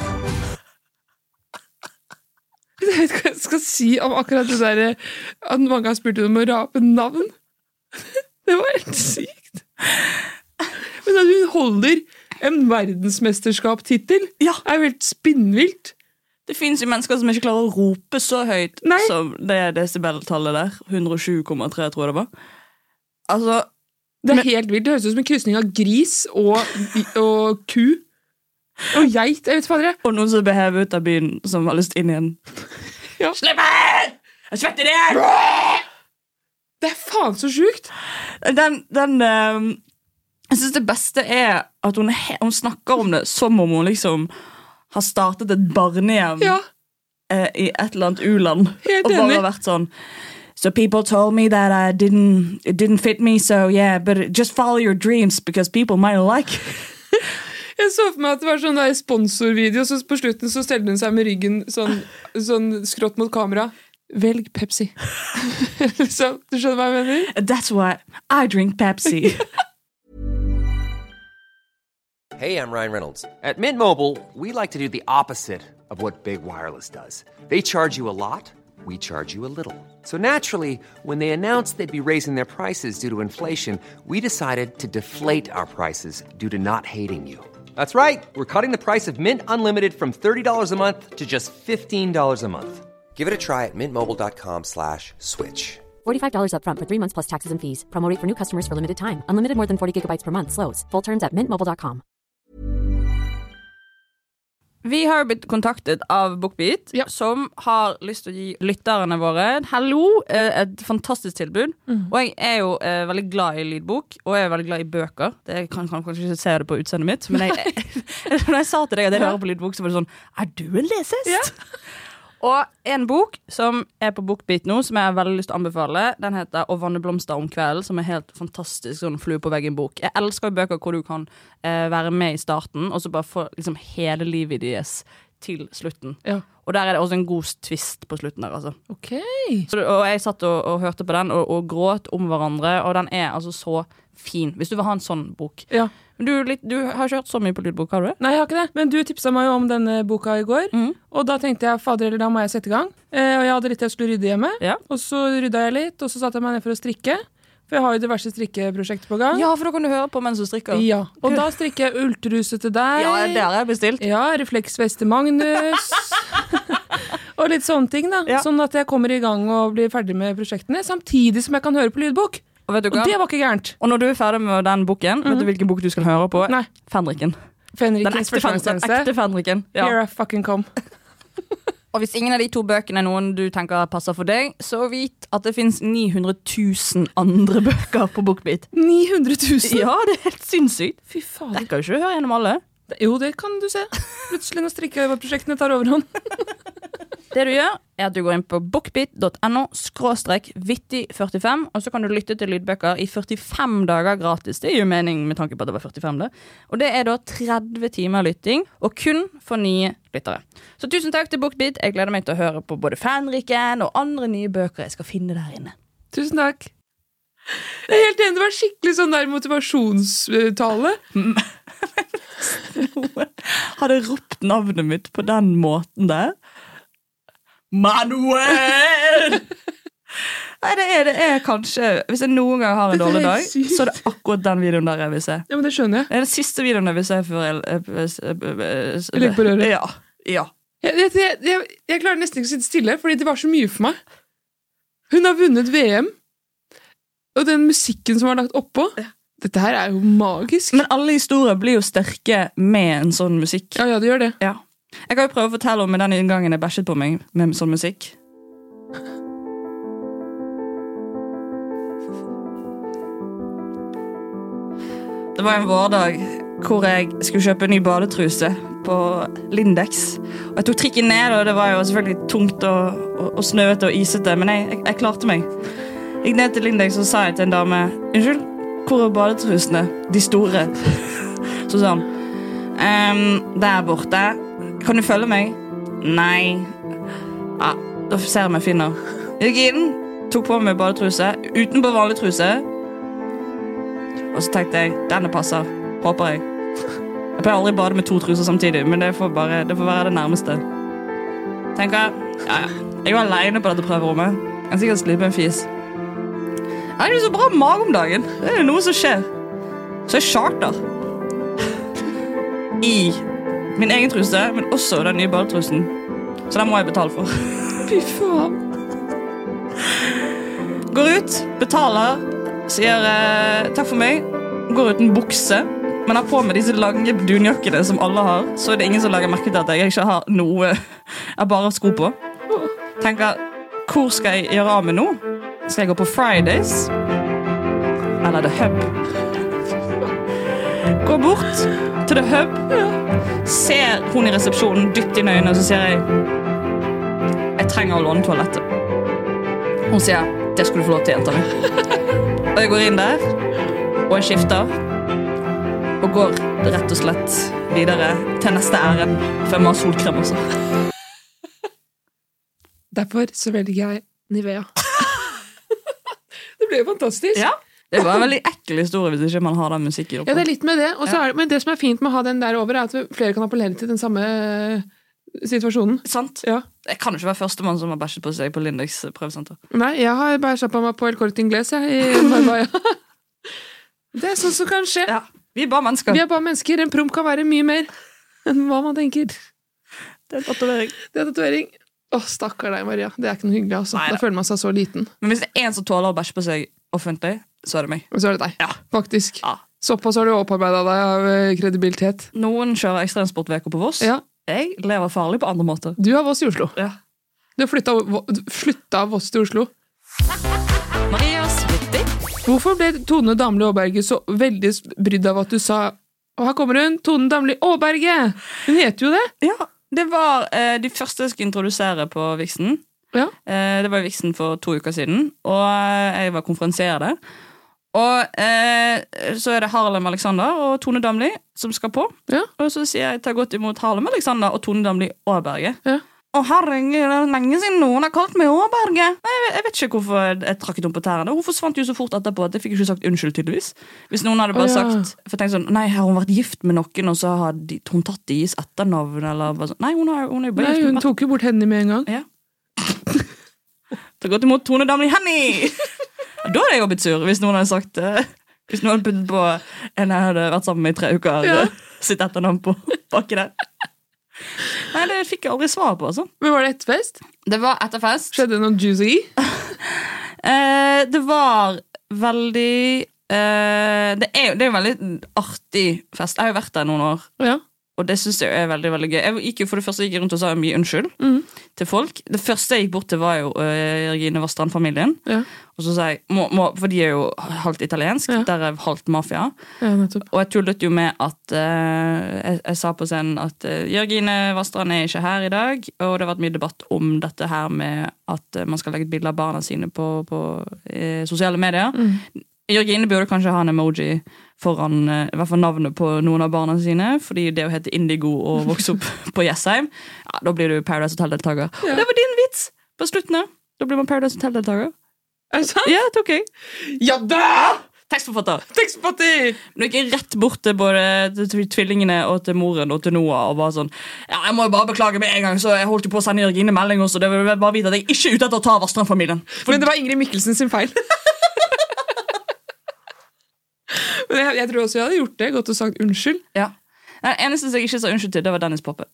Jeg vet ikke hva jeg skal si om akkurat det der at mange har spurt om å rape navn. Det var helt sykt. Men at hun holder en verdensmesterskap-titel Ja. er jo helt spinnvilt. Det finnes jo mennesker som ikke klarer å rope så høyt Nei. som det desibeltallet der. hundre og sju komma tre, tror jeg det var. Altså, Det er helt vilt. Det høres ut som en krysning av gris og, og ku. Og geit. Jeg vet fader jeg. og noen som behever ut av byen, som har lyst inn igjen. Ja. Slipp meg! Jeg svetter det! Det er faen så sjukt. Den, den ehm, jeg synes det beste er at hun, he- hun snakker om det som om hun liksom har startet et barnehjem Ja, eh, i et eller annet u-land. Helt Og bare enig. har vært sånn So people told me that I didn't, it didn't fit me, so yeah, but just follow your dreams because people might like. jeg så for meg at det var sånn der sponsorvideo, så på slutten så stelte hun seg med ryggen sånn, sånn skrått mot kamera. Velg Pepsi. Så, du skjønner hva jeg mener? That's why I drink Pepsi. Hey, I'm Ryan Reynolds. At Mint Mobile, we like to do the opposite of what Big Wireless does. They charge you a lot, we charge you a little. So naturally, when they announced they'd be raising their prices due to inflation, we decided to deflate our prices due to not hating you. That's right. We're cutting the price of Mint Unlimited from thirty dollars a month to just fifteen dollars a month. Give it a try at mintmobile.com slash switch. forty-five dollars up front for three months plus taxes and fees. Promo rate for new customers for limited time. Unlimited more than forty gigabytes per month. Slows full terms at mint mobile dot com. Vi har jo blitt kontaktet av BookBeat, Ja. som har lyst til å gi lytterne våre hallo, eh, et fantastisk tilbud. Og jeg er jo eh, veldig glad i lydbok, og jeg er veldig glad i bøker. Det kan, kan kanskje ikke se det på utseendet mitt, men jeg, når jeg sa til deg at jeg hører på lydbok, så var det sånn, er du en lesehest? Og en bok som er på BookBeat nå, som jeg har veldig lyst til å anbefale, den heter Å vanne blomster om kvelden, som er helt fantastisk, sånn flue på veggen bok. Jeg elsker jo bøker hvor du kan eh, være med i starten, og så bare få liksom, hele livet deres til slutten. Ja. Og der er det også en god twist på slutten der, altså. Ok. Så, og jeg satt og, og hørte på den, og, og gråt om hverandre, og den er altså så fin, hvis du vil ha en sånn bok. Ja. Men du, litt, du har ikke hørt så mye på lydbok, har du det? Nei, jeg har ikke det. Men du tipsa meg jo om denne boka i går, Mhm. og da tenkte jeg, fader, eller da må jeg sette i gang. Eh, og jeg hadde litt jeg skulle rydde hjemme, Ja. og så rydda jeg litt, og så satte jeg meg ned for å strikke. For jeg har jo diverse strikkeprosjekter på gang. Ja, for da kan du høre på mens du strikker. Ja. Og da strikker jeg ulltruse til deg. Ja, det har jeg bestilt. Ja, refleksvest til Magnus. Og litt sånne ting, da. Ja. Sånn at jeg kommer i gang og blir ferdig med prosjektene, samtidig som jeg kan høre på lydbok. Og vet du Og hva? det var ikke gærent. Og når du er ferdig med den boken, vet du hvilken bok du skal høre på? Nei. Fenriken. Den Fenrikens ekte, Fen- den førstegangstjeneste. ekte Fenriken. Ja. Here I fucking come. Og hvis ingen av de to bøkene er noen du tenker passer for deg, så vit at det finnes ni hundre tusen andre bøker på BookBeat. ni hundre tusen? Ja, det er helt sinnssykt. Fy Det fader. kan jo ikke høre gjennom alle. Jo, det kan du se. Plutselig når strikkeprosjektene tar overhånd. Det du gjør, er at du går inn på bookbit.no skråstrek vittig førtifem, og så kan du lytte til lydbøker i førtifem dager gratis. Det gir jo mening med tanke på at det var førtifem det. Og det er da tretti timer lytting, og kun for nye lyttere. Så tusen takk til BookBit. Jeg gleder meg til å høre på både Fenriken og andre nye bøker jeg skal finne der inne. Tusen takk. Jeg er helt enig, det var skikkelig sånn der motivasjonstale. Hadde ropt navnet mitt på den måten der. Manuel! Nei, det er, det er kanskje hvis jeg noen gang har en Dette er dårlig helt dag, sykt. så er det akkurat den videoen der jeg vil se. Ja, men det skjønner jeg. Det er den siste videoen jeg vil se før jeg, jeg, jeg, jeg, jeg, Jeg legger på røret. Ja, ja. Jeg, jeg, jeg, jeg klarer nesten ikke å sitte stille, fordi det var så mye for meg. Hun har vunnet V M, og den musikken som var lagt oppå, dette her er jo magisk. Men alle historier blir jo sterke med en sånn musikk. Ja, ja, det gjør det. Ja. Jeg kan jo prøve å fortelle om den inngangen jeg bæsjet på meg med sånn musikk. Det var en vårdag hvor jeg skulle kjøpe en ny badetruse på Lindex. Og jeg tok trikken ned, og det var jo selvfølgelig tungt og, og, og snøete og isete, men jeg, jeg, jeg klarte meg. Jeg gikk ned til Lindex og sa jeg til en dame, unnskyld, hvor er badetrusene? De store. Så sa han, ehm, der borte. Kan du følge meg? Nei. Ja, da ser jeg om jeg finner. Jeg gikk inn, tok på meg badetruse, utenpå vanlig truse. Og så tenkte jeg, denne passer, håper jeg. Jeg pleier aldri bade med to truser samtidig, men det får, bare, det får være det nærmeste. Tenker jeg, ja, ja. Jeg var alene på dette prøverommet. Jeg kan sikkert slippe en fis. Jeg har ikke så bra mage om dagen. Det er noe som skjer. Så jeg charter. I min egen truse, men også den nye badetrusen. Så den må jeg betale for. Fy faen. Går ut, betaler, sier eh, takk for meg, går uten bukse, men har på med disse lange dunjakkene som alle har, så er det ingen som lager merke til at jeg ikke har noe, jeg bare har sko på. Tenker, hvor skal jeg gjøre av meg nå? Skal jeg gå på Fridays? Eller The Hub? Gå bort til The Hub, ser hun i resepsjonen dytt inn i øynene, og så sier jeg, jeg trenger å låne toalettet. Hun sier, det skulle du få lov til, jenta mi. Og jeg går inn der, og jeg skifter, og går rett og slett videre til neste æren, for jeg må ha solkrem også. Derfor så velger jeg Nivea. Det ble jo fantastisk. Ja, det var en veldig ekkel historie hvis ikke man har den musikken oppe. Ja, det er litt med det. Og så Ja. er det, men det som er fint med å ha den der over, er at flere kan appellere til den samme situasjonen. Sant? Ja. Jeg kan jo ikke være førstemann som har bæsjet på seg på Lindex prøvesenter. Nei, jeg har bare satt på meg på El Corte Inglés, jeg, i Marbella. Det er sånn som kan skje. Ja, vi er bare mennesker. Vi er bare mennesker. En promp kan være mye mer enn hva man tenker. Det er en tatovering. Det er tatovering. Åh, stakkar deg, Maria. Det er ikke noe hyggelig, altså. Neida. Da føler man seg så liten. Men hvis det er en som tåler å bæsje på seg offentlig, så er det meg. Og så er det deg. Ja. Faktisk. Ja. Såpass har du opparbeidet deg av eh, kredibilitet. Noen kjører ekstremsportveker på Voss. Ja. Jeg lever farlig på andre måter. Du har Voss i Oslo. Ja. Du har flyttet, flyttet av Voss til Oslo. Marias Vittig. Hvorfor ble Tone Damli Aaberge så veldig brydd av at du sa og her kommer hun, Tone Damli Aaberge! Hun heter jo det. Ja, det var eh, de første jeg skulle introdusere på Vixen. Ja. Eh, det var Vixen for to uker siden, og eh, jeg var konferansier der. Og eh, så er det Harlem Alexander og Tone Damli som skal på. Ja. Og så sier jeg ta godt imot Harlem Alexander og Tone Damli Aaberge. Ja. Å herregud, det er lenge siden noen har kalt meg Aaberge. Nei, jeg, vet, jeg vet ikke hvorfor jeg, jeg trakk det om på tærene. Hun forsvant jo så fort etterpå at jeg fikk ikke sagt unnskyld tydeligvis. Hvis noen hadde bare Å, ja. sagt, for jeg tenkte sånn, nei, har hun vært gift med noen, og så har de, hun tatt deres etternavn, eller bare sånn. Nei, hun, har, hun er jo bare Nei, gift hun med tok jo bort henne med en gang. Ja. Ta godt imot Tone Damli Henny! Da hadde jeg jo blitt sur, hvis noen hadde sagt uh, hvis noen hadde puttet på en jeg hadde vært sammen med i tre uker, Ja. uh, sitt etternavn på bakken der. Nei, det fikk jeg aldri svar på, altså. Men var det etterfest? Det var etterfest. Skjedde det noe juicy? Eh, det var veldig eh, det, er, det er jo en veldig artig fest. Jeg har jo vært der noen år, Ja. og det synes jeg er veldig, veldig gøy. Jeg gikk jo for det første gikk jeg rundt og sa mye unnskyld Mhm. til folk. Det første jeg gikk bort til var jo uh, Regine Vastrand-familien. Ja. Og så sa jeg, må, må, for de er jo halvt italiensk, Ja. der er halvt mafia. Ja, nettopp. Og jeg tullet jo med at eh, jeg, jeg sa på scenen at uh, Jørgine Vastrand er ikke her i dag, og det har vært mye debatt om dette her med at uh, man skal legge et bilde av barna sine på, på eh, sosiale medier. Mm. Jørgine burde kanskje ha en emoji foran eh, i hvert fall navnet på noen av barna sine, fordi det å hete Indigo og vokse opp på Jessheim, ja, da blir du Paradise Hotel-deltaker. Ja. Og det var din vits på slutten, ja. Da blir man Paradise Hotel-deltaker. Er det sant? Ja, det tok jeg. Ja da! Tekstforfatter. Tekstparti! Men det gikk rett bort til både til tvillingene og til moren og til Noah og bare sånn, ja, jeg må jo bare beklage med en gang, så jeg holdt jo på å sende Jørgine melding også, det vil bare vite at jeg ikke er ute etter å ta Vastrand-familien. Men det var Ingrid Mikkelsen sin feil. Men jeg, jeg tror også jeg hadde gjort det. Godt og sagt unnskyld. Ja. Den eneste som jeg ikke sa unnskyld til, det var Dennis Poppe.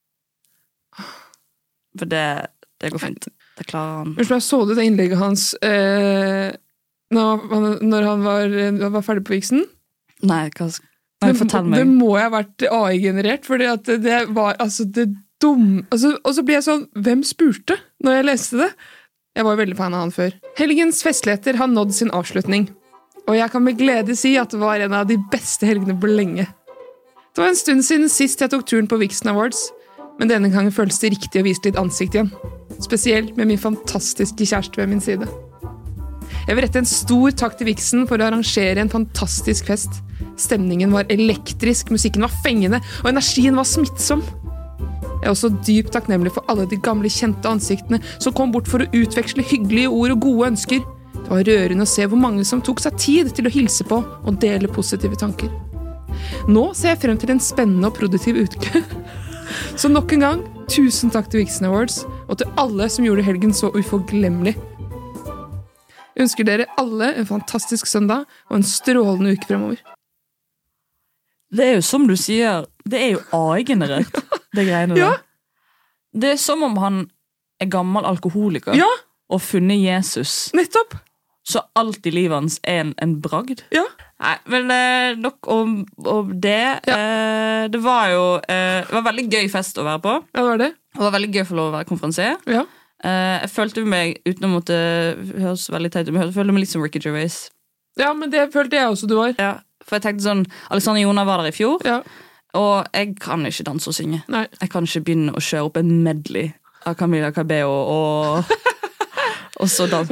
For det, det går fint. Det klarer han. Unnskyld, jeg så du det innlegget hans eh, når, han- når han var, var ferdig på Vixen? Nei, hva skal... Nei, fortell Det meg. må jeg ha vært A I-generert, fordi at det, det var altså det dumme altså, Og så ble jeg sånn, hvem spurte når jeg leste det? Jeg var jo veldig fan av han før. Helgens festligheter har nådd sin avslutning. Og jeg kan med glede si at det var en av de beste helgene på lenge. Det var en stund siden sist jeg tok turen på Vixen Awards, men denne gangen føles det riktig å vise litt ansikt igjen. Spesielt med min fantastiske kjæreste ved min side. Jeg vil rette en stor takk til Vixen for å arrangere en fantastisk fest. Stemningen var elektrisk, musikken var fengende, og energien var smittsom. Jeg er også dypt takknemlig for alle de gamle kjente ansiktene som kom bort for å utveksle hyggelige ord og gode ønsker. Det var rørende å se hvor mange som tok seg tid til å hilse på og dele positive tanker. Nå ser jeg frem til en spennende og produktiv uke. Så nok en gang, tusen takk til Vixen Awards, og til alle som gjorde helgen så uforglemmelig. Jeg ønsker dere alle en fantastisk søndag og en strålende uke fremover. Det er jo som du sier, det er jo A I-generert, det greiene der. Ja. Det er som om han er gammel alkoholiker Ja. og funnet Jesus. Nettopp. Så alt i livet hans er en, en bragd. Ja. Nei, men eh, nok om, om det. Ja. Eh, det var jo eh, det var veldig gøy fest å være på. Ja, det var det. Det var veldig gøy å få lov å være konferansier. Ja. Eh, jeg følte meg, uten å måtte høres veldig teit ut, men jeg følte meg litt som Ricky Gervais. Ja, men det følte jeg også du var. Ja, for jeg tenkte sånn, Alexander Joner var der i fjor, Ja. og jeg kan ikke danse og synge. Nei. Jeg kan ikke begynne å kjøre opp en medley av Camila Cabello og, og så danse.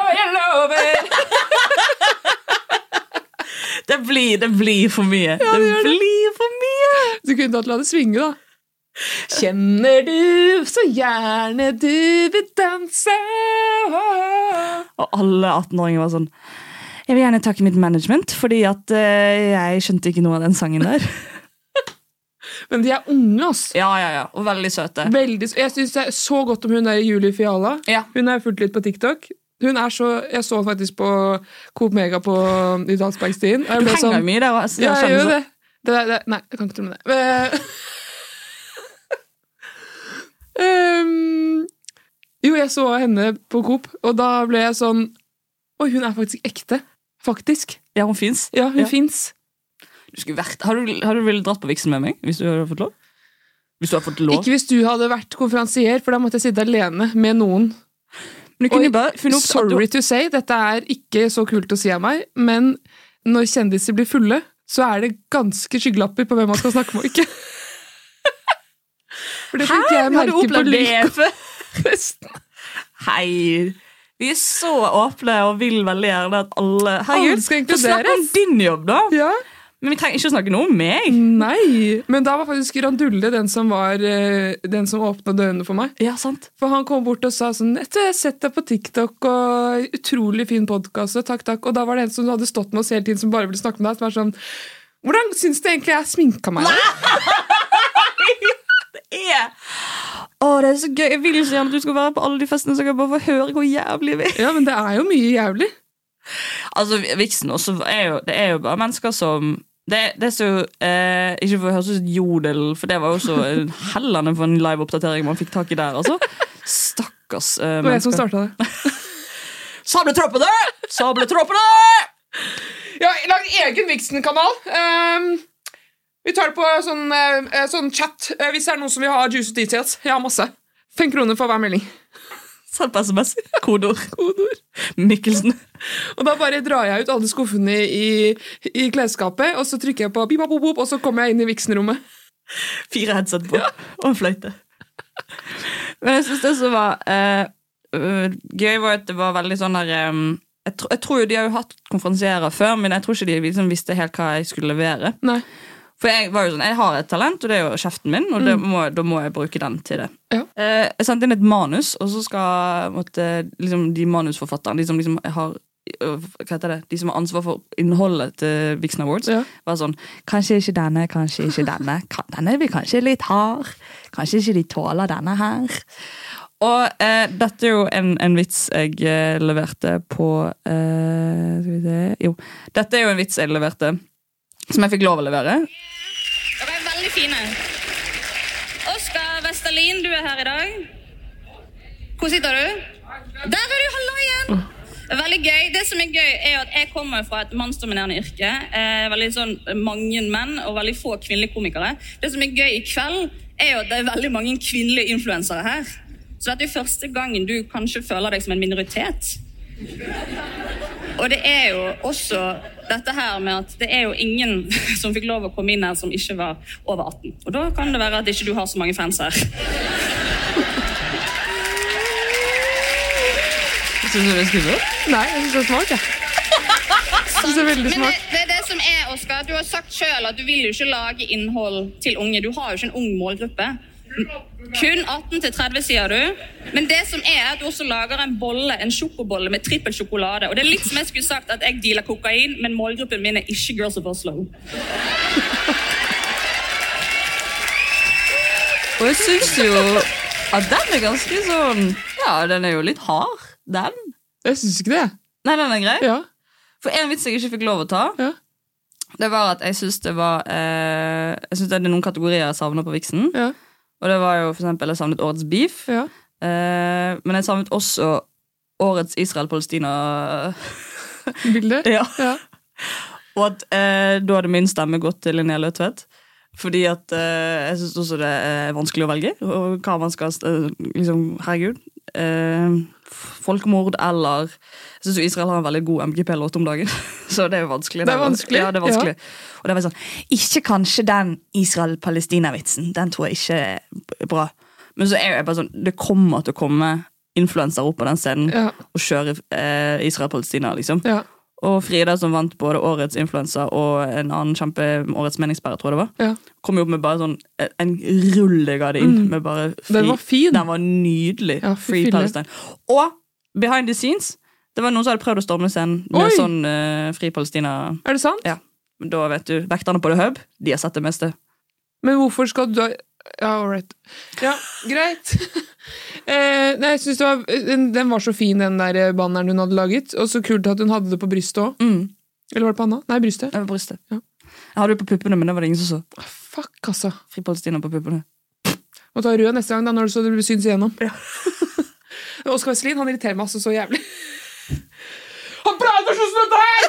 Det blir, det blir for mye. Ja, det det gjør det. blir for mye. Du kunne tatt la det svinge, da. Kjenner du så gjerne du vil danse? Og alle atten-åringer var sånn, jeg vil gjerne takke mitt management, fordi at eh, jeg skjønte ikke noe av den sangen der. Men de er unge, ass. Ja, ja, ja, og veldig søte. Veldig, jeg synes det er så godt om hun der Julie Fiala. Ja. Hun har jeg fulgt litt på TikTok. Hun er så, jeg så faktisk på Coop Mega på i Dalsbergstien. og jeg Du ble henger sånn- jo mye der. Altså, Ja, jeg gjør så. det. det, er- det er- nei, jeg kan ikke tro med det. Men, um, jo, jeg så henne på Coop, og da ble jeg sånn, oi, hun er faktisk ekte. Faktisk. Ja, hun finnes. Ja, hun Ja. finnes. Du skulle vært, har du, har du villet dratt på Vixen med meg, hvis du hadde fått lov? Hvis du har fått lov? Ikke hvis du hadde vært konferansier, for da måtte jeg sitte alene med noen. Men du kunne Oi, bare funnet opp at sorry to say, dette er ikke så kult å si av meg, men når kjendiser blir fulle, så er det ganske skyggelapper på hvem man skal snakke med og ikke. For det fikk jeg Har du merke på opplevd det før? Lykkeresten. Hei, vi er så åpne og vil veldig gjerne at alle... Alle skal få snakke om inkluderes. din jobb da. Ja. Men vi trenger ikke å snakke noe om meg. Nei, men da var faktisk Randulle den som var eh, den som åpnet dørene for meg. Ja, sant. For han kom bort og sa sånn, jeg har sett deg på TikTok og utrolig fin podcast, og takk, takk. Og da var det en som hadde stått med oss hele tiden som bare ville snakke med deg, som var sånn, hvordan synes du egentlig jeg sminket meg? Det er... Åh, det er så gøy. Jeg vil så gjerne at du skal være på alle de festene, så jeg kan bare få høre hvor jævlig vi er. Ja, men det er jo mye jævlig. Altså, Vixen også er jo, det er jo bare mennesker som det, det er så, eh, ikke for å høres ut som jodel, for det var jo så hellende for en live-oppdatering man fikk tak i der, altså. Stakkars eh, Det var jeg som mennesker. startet det. Sabletroppene! Sabletroppene! Ja, jeg har lagd egen Vixen-kanal. Um, vi tar det på sånn, uh, sånn chat, uh, hvis det er noen som vil ha juicy details. Jeg har masse. Fem kroner for hver melding. Send på S M S. Kodord. Kodord. Mikkelsen. Og da bare drar jeg ut alle skuffene i, i klesskapet, og så trykker jeg på bip, bop, bop, og så kommer jeg inn i Vixen-rommet. Fire headset på, ja. Og en fløyte. Men jeg synes det som var uh, uh, gøy var at det var veldig sånn her um, jeg, tro, jeg tror jo de har jo hatt konferansierer før, men jeg tror ikke de liksom visste helt hva jeg skulle levere. Nei. For jeg var jo sånn, jeg har et talent, og det er jo kjeften min, og det Mm. må, da må jeg bruke den til det. Ja. Eh, jeg sendte inn et manus, og så skal måtte, liksom, de manusforfatterne, de som liksom har, øh, hva heter det, de som har ansvar for innholdet til Vixen Awards, Ja. var sånn, kanskje ikke denne, kanskje ikke denne, kan, denne blir kanskje litt hard, kanskje ikke de tåler denne her. Og eh, dette er jo en, en vits jeg eh, leverte på, eh, skal vi se, jo, dette er jo en vits jeg leverte, som jeg fikk lov å levere. Dere er veldig fine. Oskar Vesterlin, du er her i dag. Hvor sitter du? Der er du, halla igjen! Det er veldig gøy. Det som er gøy er at jeg kommer fra et mannsdominerende yrke. Eh, veldig sånn mange menn og veldig få kvinnelige komikere. Det som er gøy i kveld er jo at det er veldig mange kvinnelige influensere her. Så dette er første gangen du kanskje føler deg som en minoritet. Og det er jo også dette her med at det er jo ingen som fikk lov å komme inn her som ikke var over atten. Og da kan det være at ikke du har så mange fans her. Synes du det er skummelt? Nei, jeg synes det er smart, jeg. Jeg synes det er veldig Men det, smart. det er det som er, Oskar. Du har sagt selv at du vil jo ikke lage innhold til unge. Du har jo ikke en ung målgruppe. Kun atten til tretti, sier du. Men det som er at du også lager en bolle, en sjokobolle med trippel sjokolade. Og det er litt som jeg skulle sagt at jeg dealer kokain, men målgruppen min er ikke Girls of Oslo. Og jeg synes jo at den er ganske sånn... Ja, den er jo litt hard, den. Jeg synes ikke det. Nei, den er grei. Ja. For en vits jeg ikke fikk lov å ta, Ja. det var at jeg synes det var... Eh, jeg synes det er noen kategorier jeg savner på Vixen. Ja. Og det var jo for eksempel, jeg savnet årets beef. Ja. Eh, men jeg savnet også årets Israel-Palestina. Bilder? Ja. Ja. Og at eh, da hadde min stemme gått til Linnea Løtvedt. Fordi at eh, jeg synes også det er vanskelig å velge. Og hva man skal, eh, liksom, herregud. Eh, folkemord eller... Jeg synes jo Israel har en veldig god M G P-låt om dagen. Så det er jo vanskelig. Det er vanskelig? Ja, det er vanskelig. Ja. Og det var sånn, ikke kanskje den Israel-Palestina-vitsen. Den tror jeg ikke er bra. Men så er jeg bare sånn, det kommer til å komme influencer opp på den scenen Ja. og kjøre eh, Israel-Palestina, liksom. Ja. Og Frida, som vant både årets influencer og en annen kjempe årets meningsbærer, tror jeg det var, Ja. kom jo opp med bare sånn en rull jeg hadde inn, Mm. med bare fri. Den var fin. Den var nydelig. Ja, fy Free fille. Palestine. Og behind the scenes, det var noen som hadde prøvd å storme scenen med Oi! sånn uh, Fri Palestina. Er det sant? Ja. Men da vet du, vekterne på The Hub, de har sett det meste. Men hvorfor skal du da... Ja, all right. Ja, greit. eh, nei, jeg synes det var, den, den var så fin, den der banneren hun hadde laget, og så kult at hun hadde det på brystet også. Mm. Eller var det panna? Nei, brystet. Det var brystet. Ja. Jeg hadde det på puppene, men det var det ingen som så. Ah, fuck, altså. Fri Palestina på puppene. Må ta rød neste gang da, når det så det blir syns igjennom. Ja. Oskar Vestlin, han irriterer meg altså så jævlig. Han prater sånn som dette her!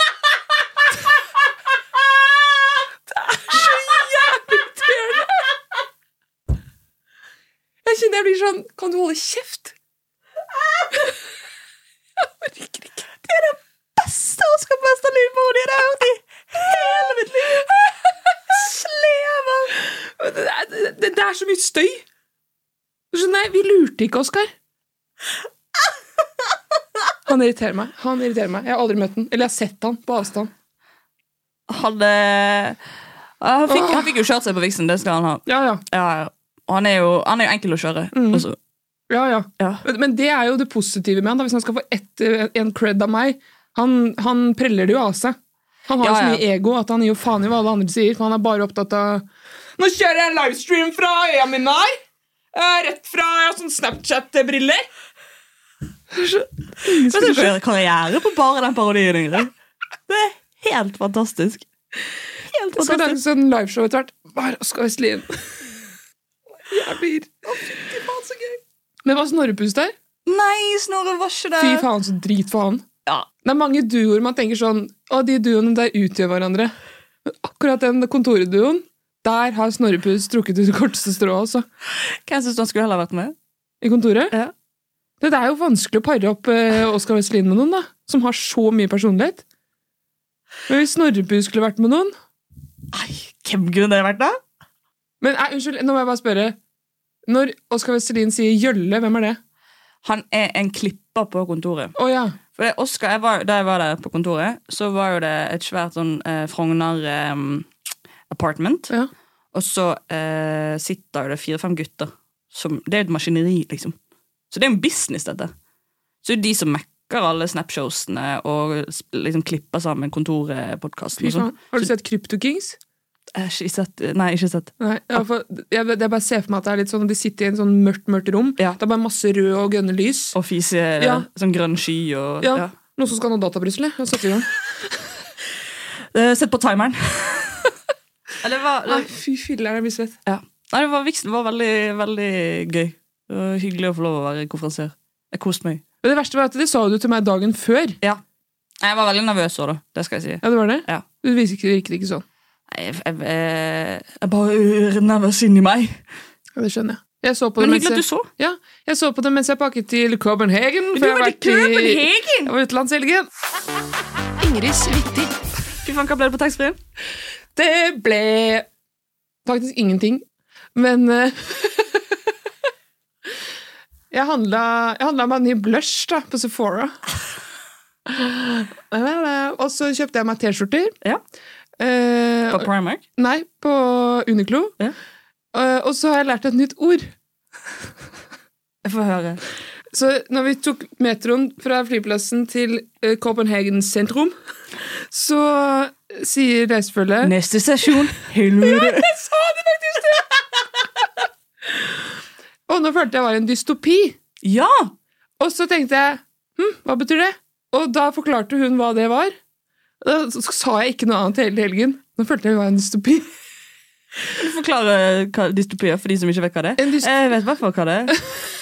Det er så jævlig irriterende! Jeg kjenner jeg blir sånn, kan du holde kjeft? Jeg orker ikke. Det er det beste Oskar Vestlin-parodiet jeg har hørt i hele mitt liv. Slever. Det, det, det, det er så mye støy. Så nei, vi lurte ikke, Oskar. Han irriterer meg. Han irriterer meg. Jeg har aldri møtt han. Eller jeg har sett han på avstand. Han, eh, han, fikk, han fikk jo kjørt seg på Vixen, det skal han ha. Ja, ja. Ja, ja. Og han er jo, han er jo enkel å kjøre. Mm. Også. Ja, ja. Ja. Men, men det er jo det positive med han. Da. Hvis han skal få ett, en cred av meg, han, han preller det jo av seg. Han har Ja, så ja. mye ego at han gir jo faen i hva alle andre sier, for han er bare opptatt av Nå kjører jeg en livestream fra øya mine her! Eh, Rett fra ja, sånn Snapchat-briller. Men så kan jeg karriere på bare den parodien, Ingrid. Det er helt fantastisk. Helt Jeg skal lage fantastisk. sånn liveshow etter hvert. Bare Oskar Vestlin. Jeg blir Fy faen, så gøy. Men var Snorrepus der? Nei, Snorre var ikke det. Fy faen, så drit for han. Ja. Det er mange duoer man tenker sånn Å, de duoene der utgjør hverandre. Men akkurat den kontorduoen, der har Snorrepus trukket ut det korteste strået, altså. Hvem synes du han skulle heller vært med? I kontoret? Ja. Det er jo vanskelig å pare opp eh, Oskar Vestlin med noen, da. Som har så mye personlighet. Men hvis Snorrepus skulle vært med noen Nei, hvem kunne det vært da? Men eh, unnskyld, nå må jeg bare spørre. Når Oskar Vestlin sier Jølle, hvem er det? Han er en klipper på kontoret. Å ja. For det, Oscar, jeg var, da jeg var der på kontoret, så var jo det et svært sånn eh, Frogner eh, apartment. Ja. Og så eh, sitter jo det fire-fem gutter. Som, det er et maskineri, liksom. Så det er en business, dette. Så det er de som mekker alle snapshowsene og liksom klipper sammen kontorpodcasten. Fy og sånn. faen. Har du sett Crypto Kings? Jeg har ikke sett, nei, ikke sett. Nei, ja, for jeg, jeg bare ser for meg at det er litt sånn at de sitter i en sånn mørkt, mørkt rom. Ja. Det er bare masse rød og grønne lys. Og fise, Ja. sånn grønn sky og... Ja, Ja. noen som skal ha noe databrysle. Og sette i gang. Eh, Sett på timeren. Ja, det var... Nei, Det, fy filler, jeg blir svett. ja. Nei, det var, Vixen var veldig, veldig gøy. Det var hyggelig å få lov å være konferansier. Jeg koste meg. Men det verste var at det sa du til meg dagen før. Ja. Jeg var veldig nervøs også, da. Det skal jeg si. Ja, det var det? Ja. Du virket, virket ikke sånn. Nei, jeg, jeg, jeg, jeg bare nervøs inni meg. Ja, det skjønner jeg. Jeg så på det Men mens hyggelig at du jeg, så. ja, jeg så på det mens jeg pakket til Copenhagen. Du for jeg har var i vært i- Copenhagen? Jeg var utenlandshelgen. Ingrids vittig. Fy faen, hva ble det på taxfree? Det ble faktisk ingenting. Men uh, jeg handla jeg handla meg en ny blush da, på Sephora. Og så kjøpte jeg meg t-skjorter. Ja. Uh, På Primark? Nei, på Uniqlo. Ja. Uh, og så har jeg lært et nytt ord. Jeg får høre. Så når vi tok metroen fra flyplassen til uh, Copenhagen sentrum, så sier reisefølget Neste stasjon, helvete. Ja, jeg sa det faktisk det! Og nå følte jeg var en dystopi. Ja! Og så tenkte jeg, hm, hva betyr det? Og da forklarte hun hva det var. Da sa jeg ikke noe annet hele helgen. Nå følte jeg det var en dystopi. Kan du forklare hva dystopi er for de som ikke vet hva det er? Jeg vet i hvert fall hva det er.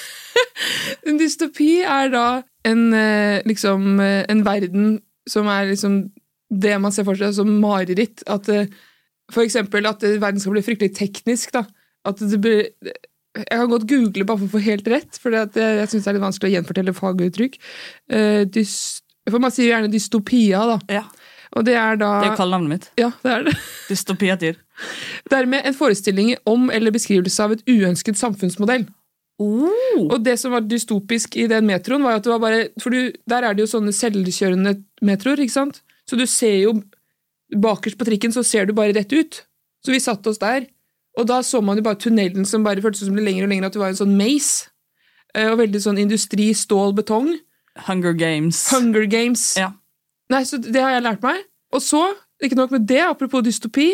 En dystopi er da en, liksom, en verden som er liksom det man ser for seg som mareritt. At, for eksempel at verden skal bli fryktelig teknisk. Da. At det blir, jeg kan godt google bare for å få helt rett, for jeg, jeg synes det er litt vanskelig å gjenfortelle faguttrykk. Dyst, for man sier gjerne dystopia, da. Ja. Og det er da... Det er kallenavnet mitt. Ja, det er det. Dystopiatid. Dermed en forestilling om eller beskrivelse av et uønsket samfunnsmodell. Oh. Og det som var dystopisk i den metroen var at det var bare, for du, der er det jo sånne selvkjørende metroer, ikke sant? Så du ser jo, bakerst på trikken så ser du bare rett ut. Så vi satt oss der, og da så man jo bare tunnelen som bare føltes som ble lenger og lenger, at det var en sånn maze, og veldig sånn industri, stål, betong. Hunger Games. Hunger Games. Ja. Nei, så det har jeg lært meg. Og så, ikke nok med det, apropos dystopi,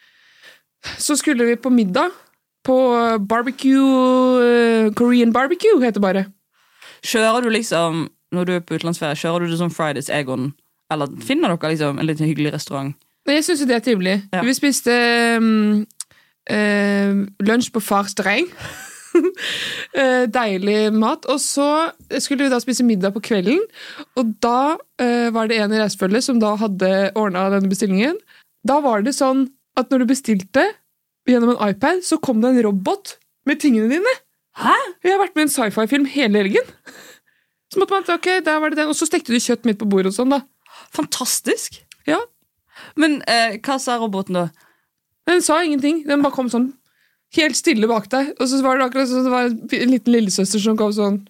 så skulle vi på middag, på barbecue, Korean barbecue heter det bare. Kjører du liksom, når du er på utlandsferie, kjører du det som Fridays Egon, eller finner dere liksom en litt hyggelig restaurant? Jeg synes det er trivelig. Ja. Vi spiste um, uh, lunsj på Fars terreng. uh, deilig mat. Og så skulle vi da spise middag på kvelden, og da uh, var det en i reisefølget som da hadde ordnet denne bestillingen. Da var det sånn at når du bestilte gjennom en iPad, så kom det en robot med tingene dine. Hæ? Vi har vært med i en sci-fi-film hele helgen. Så måtte man, ok, der var det den. Og så stekte du kjøtt midt på bordet og sånn da. Fantastisk. Ja. Men eh, hva sa roboten da? Den sa ingenting. Den bare kom sånn helt stille bak deg. Og så var det akkurat sånn, det var en liten lillesøster som kom sånn.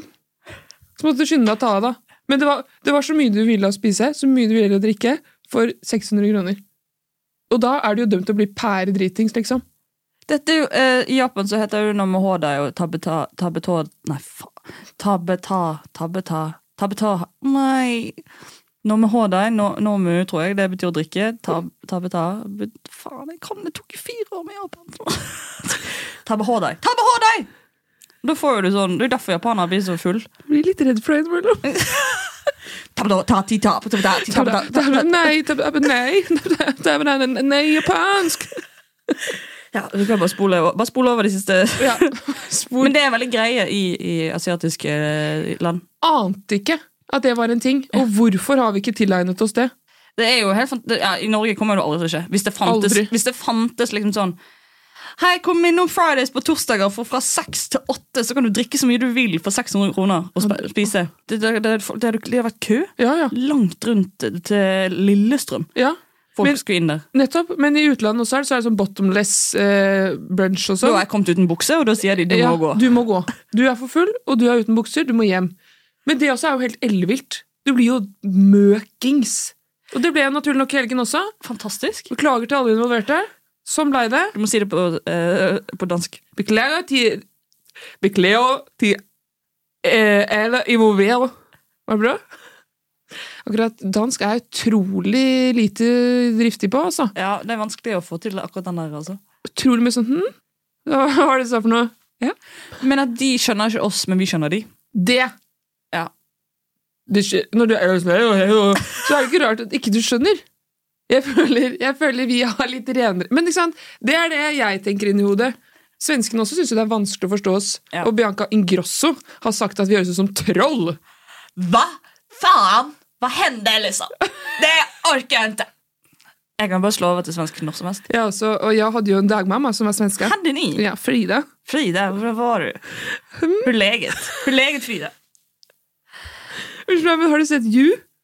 Så måtte du skynde deg å ta av da. Men det var, det var så mye du ville å spise, så mye du ville å drikke, for seks hundre kroner. Og da er det jo dømt å bli pære dritings, liksom. Dette er jo, eh, I Japan så heter det jo Namohoda og tabeta, tabeta, nei, faen, tabeta, tabeta, tabeta, nei, Namohoda, no, nomu, tror jeg, det betyr å drikke, tab, tabeta, faen, jeg kan, det tok fire år med Japan. Tabehoda, tabehoda! Da får du sånn, det er derfor japaner blir så full. Jeg blir litt redd for det, mellom. Nei, nei, nei, japansk. Ja, du kan bare spole over, bare spole over de siste. Ja, men det er veldig greie i, i asiatiske land. Ante ikke at det var en ting, og hvorfor har vi ikke tilegnet oss det? Det er jo helt fant- ja, I Norge kommer det aldri til å skje. Hvis det fantes, Aldri. hvis det fantes liksom sånn, hei, kom inn om Fridays på torsdager, for fra seks til åtte så kan du drikke så mye du vil for seks hundre kroner og sp- spise. Det, det, det, det, det har vært kø Ja, ja. langt rundt til Lillestrøm. Ja. Folk Men- skulle inn der. Nettopp, men i utlandet også er det, så er det sånn bottomless eh, brunch og Da sånn. har jeg kommet uten bukse, og da sier de du Ja, må gå. du må gå. Du er for full, og du er uten bukser, du må hjem. Men det også er jo helt ellevilt. Du blir jo møkings. Og det ble jo naturlig nok i helgen også. Fantastisk. Beklager til alle involverte. Sånn ble det. Du må si det på, eh, på dansk. Beklager til Beklager til eh, alle involverte. Var det bra? Akkurat dansk er utrolig lite driftig på, altså. Ja, det er vanskelig å få til akkurat den der, altså. Utrolig mye sånn, hm? Hva var det du sa for noe? Ja. Men at de skjønner ikke oss, men vi skjønner de. Det! Ja. Det skj- når du er hos meg, så er det ikke rart at ikke du skjønner. Jeg føler, jeg føler vi har litt renere. Men ikke sant? Det er det jeg tenker inn i hodet. Svenskene også synes jo det er vanskelig å forstå oss. Ja. Og Bianca Ingrosso har sagt at vi høres ut som troll. Hva faen? Hva hender, liksom? Det orker jeg ikke. Jeg kan bare slå over til svensk når som helst. Ja, så, og jeg hadde jo en dagmamma som var svenska. Hadde ni? Ja, Frida. Frida, hvor var du? Hur läget? Hur läget, Frida? Unnskyld meg, men har du sett You?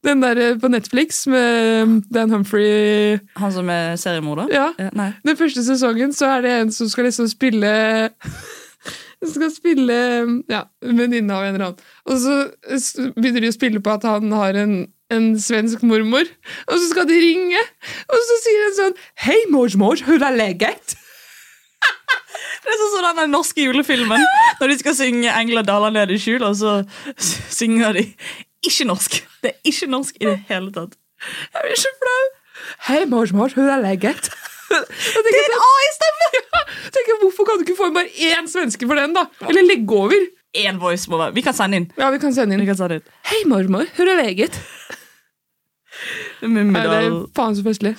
Den der på Netflix med Dan Humphrey. Han som er seriemorder? Ja. Eh, nei. Den første sesongen så er det en som skal liksom spille Som skal spille ja, venninne av en eller annen. Og så begynner de å spille på at han har en, en svensk mormor. Og så skal de ringe. Og så sier han sånn Hei, mormor, hur er leget? Det er sånn som den norske julefilmen. Når de skal synge Engler daler ned i skjul, og så synger de ikke norsk. Det er ikke norsk i det hele tatt. Jeg blir så flau. Hei, mormor, hur er leget? Det er en A i stemme! Ja, tenker, hvorfor kan du ikke få bare én svenske for den, da? Eller legge over. En voice må være. Vi kan sende inn. Ja, vi kan sende inn. Vi kan sende inn. Hei, mormor, hur er leget? Nei, det er faen så festlig.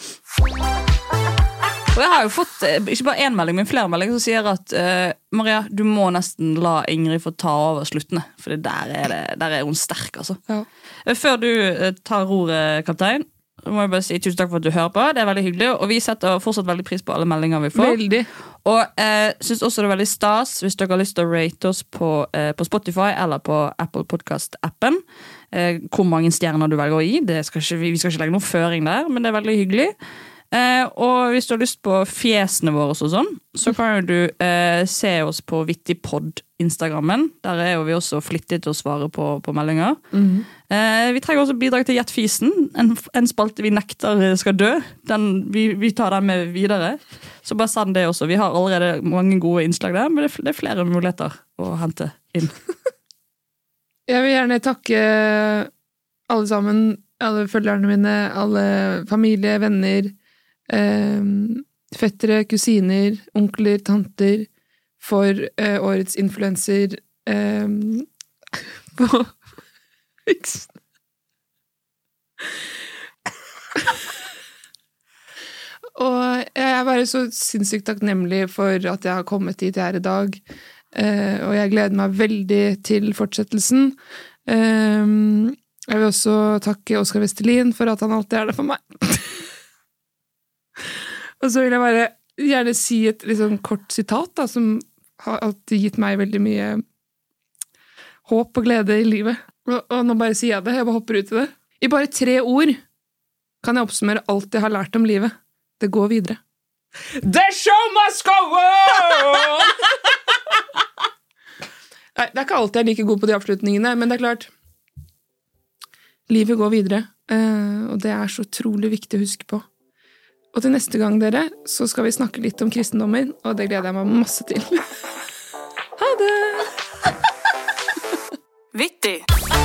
Og jeg har jo fått, ikke bare en melding, men flere meldinger som sier at uh, Maria, du må nesten la Ingrid få ta over sluttene, for der er, det, der er hun sterk, altså. Ja. Før du uh, tar roret, kaptein, må jeg bare si tusen takk for at du hører på. Det er veldig hyggelig, og vi setter fortsatt veldig pris på alle meldinger vi får. Veldig. Og jeg uh, synes også det er veldig stas hvis dere har lyst til å rate oss på, uh, på Spotify eller på Apple Podcast-appen. Uh, hvor mange stjerner du velger å gi, det skal ikke, vi skal ikke legge noen føring der, men det er veldig hyggelig. Eh, og hvis du har lyst på fjesene våre og sånn, så kan du eh, se oss på Vittipod Instagrammen. Der er jo vi også flittige til å svare på, på meldinger. Mm. Eh, vi trenger også bidrag til Gjett Fisen, en, en spalte vi nekter skal dø. Den, vi, vi tar den med videre. Så bare send det også. Vi har allerede mange gode innslag der, men det, det er flere muligheter å hente inn. Jeg vil gjerne takke alle sammen, alle følgerne mine, alle familie, venner, Um, fettere, kusiner, onkler, tanter for uh, årets influencer um, på Vixen. Og jeg er bare så sinnssykt takknemlig for at jeg har kommet dit jeg er i dag, uh, og jeg gleder meg veldig til fortsettelsen. Um, jeg vil også takke Oskar Vestelin for at han alltid er der for meg. Og så vil jeg bare gjerne si et liksom kort sitat da, som har alltid gitt meg veldig mye håp og glede i livet. Og, og nå bare sier jeg det, jeg bare hopper ut i det. I bare tre ord kan jeg oppsummere alt jeg har lært om livet. Det går videre. The show must go on! Nei, det er ikke alltid jeg er like god på de avslutningene, men det er klart, livet går videre, og det er så utrolig viktig å huske på. Og til neste gang, dere, så skal vi snakke litt om kristendommen, og det gleder jeg meg masse til. Ha det! Vittig!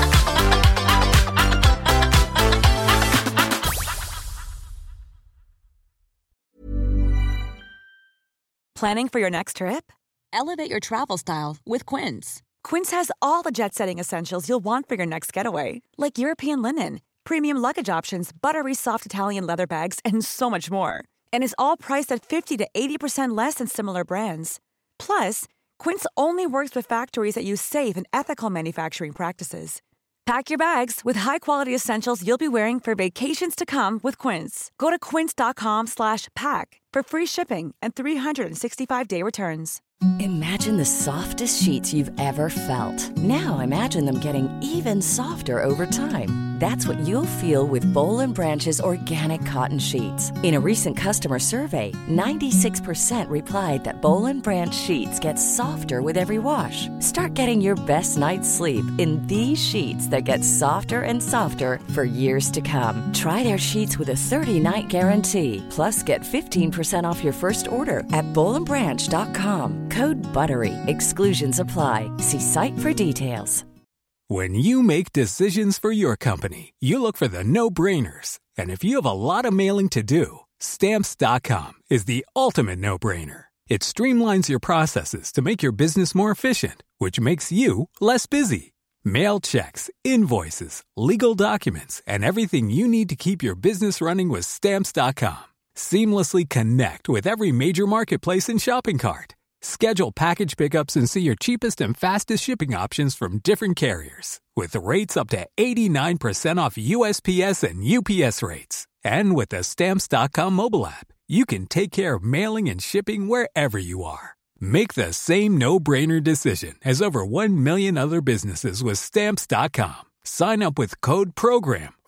Planning for your next trip? Elevate your travel style with Quince. Quince has all the jet-setting essentials you'll want for your next getaway, like European linen, premium luggage options, buttery soft Italian leather bags, and so much more. And is all priced at fifty to eighty percent less than similar brands. Plus, Quince only works with factories that use safe and ethical manufacturing practices. Pack your bags with high-quality essentials you'll be wearing for vacations to come with Quince. Go to quince.com slash pack for free shipping and three sixty-five day returns. Imagine the softest sheets you've ever felt. Now imagine them getting even softer over time. That's what you'll feel with Boll and Branch's organic cotton sheets. In a recent customer survey, ninety-six percent replied that Boll and Branch sheets get softer with every wash. Start getting your best night's sleep in these sheets that get softer and softer for years to come. Try their sheets with a thirty night guarantee. Plus, get fifteen percent off your first order at boll and branch dot com. Code BUTTERY. Exclusions apply. See site for details. When you make decisions for your company, you look for the no-brainers. And if you have a lot of mailing to do, Stamps dot com is the ultimate no-brainer. It streamlines your processes to make your business more efficient, which makes you less busy. Mail checks, invoices, legal documents, and everything you need to keep your business running with Stamps dot com. Seamlessly connect with every major marketplace and shopping cart. Schedule package pickups and see your cheapest and fastest shipping options from different carriers. With rates up to eighty-nine percent off U S P S and U P S rates. And with the Stamps dot com mobile app, you can take care of mailing and shipping wherever you are. Make the same no-brainer decision as over one million other businesses with Stamps dot com. Sign up with code PROGRAM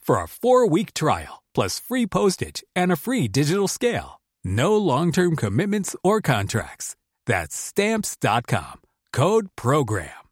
for a four-week trial, plus free postage and a free digital scale. No long-term commitments or contracts. That's Stamps dot com. Code PROGRAM.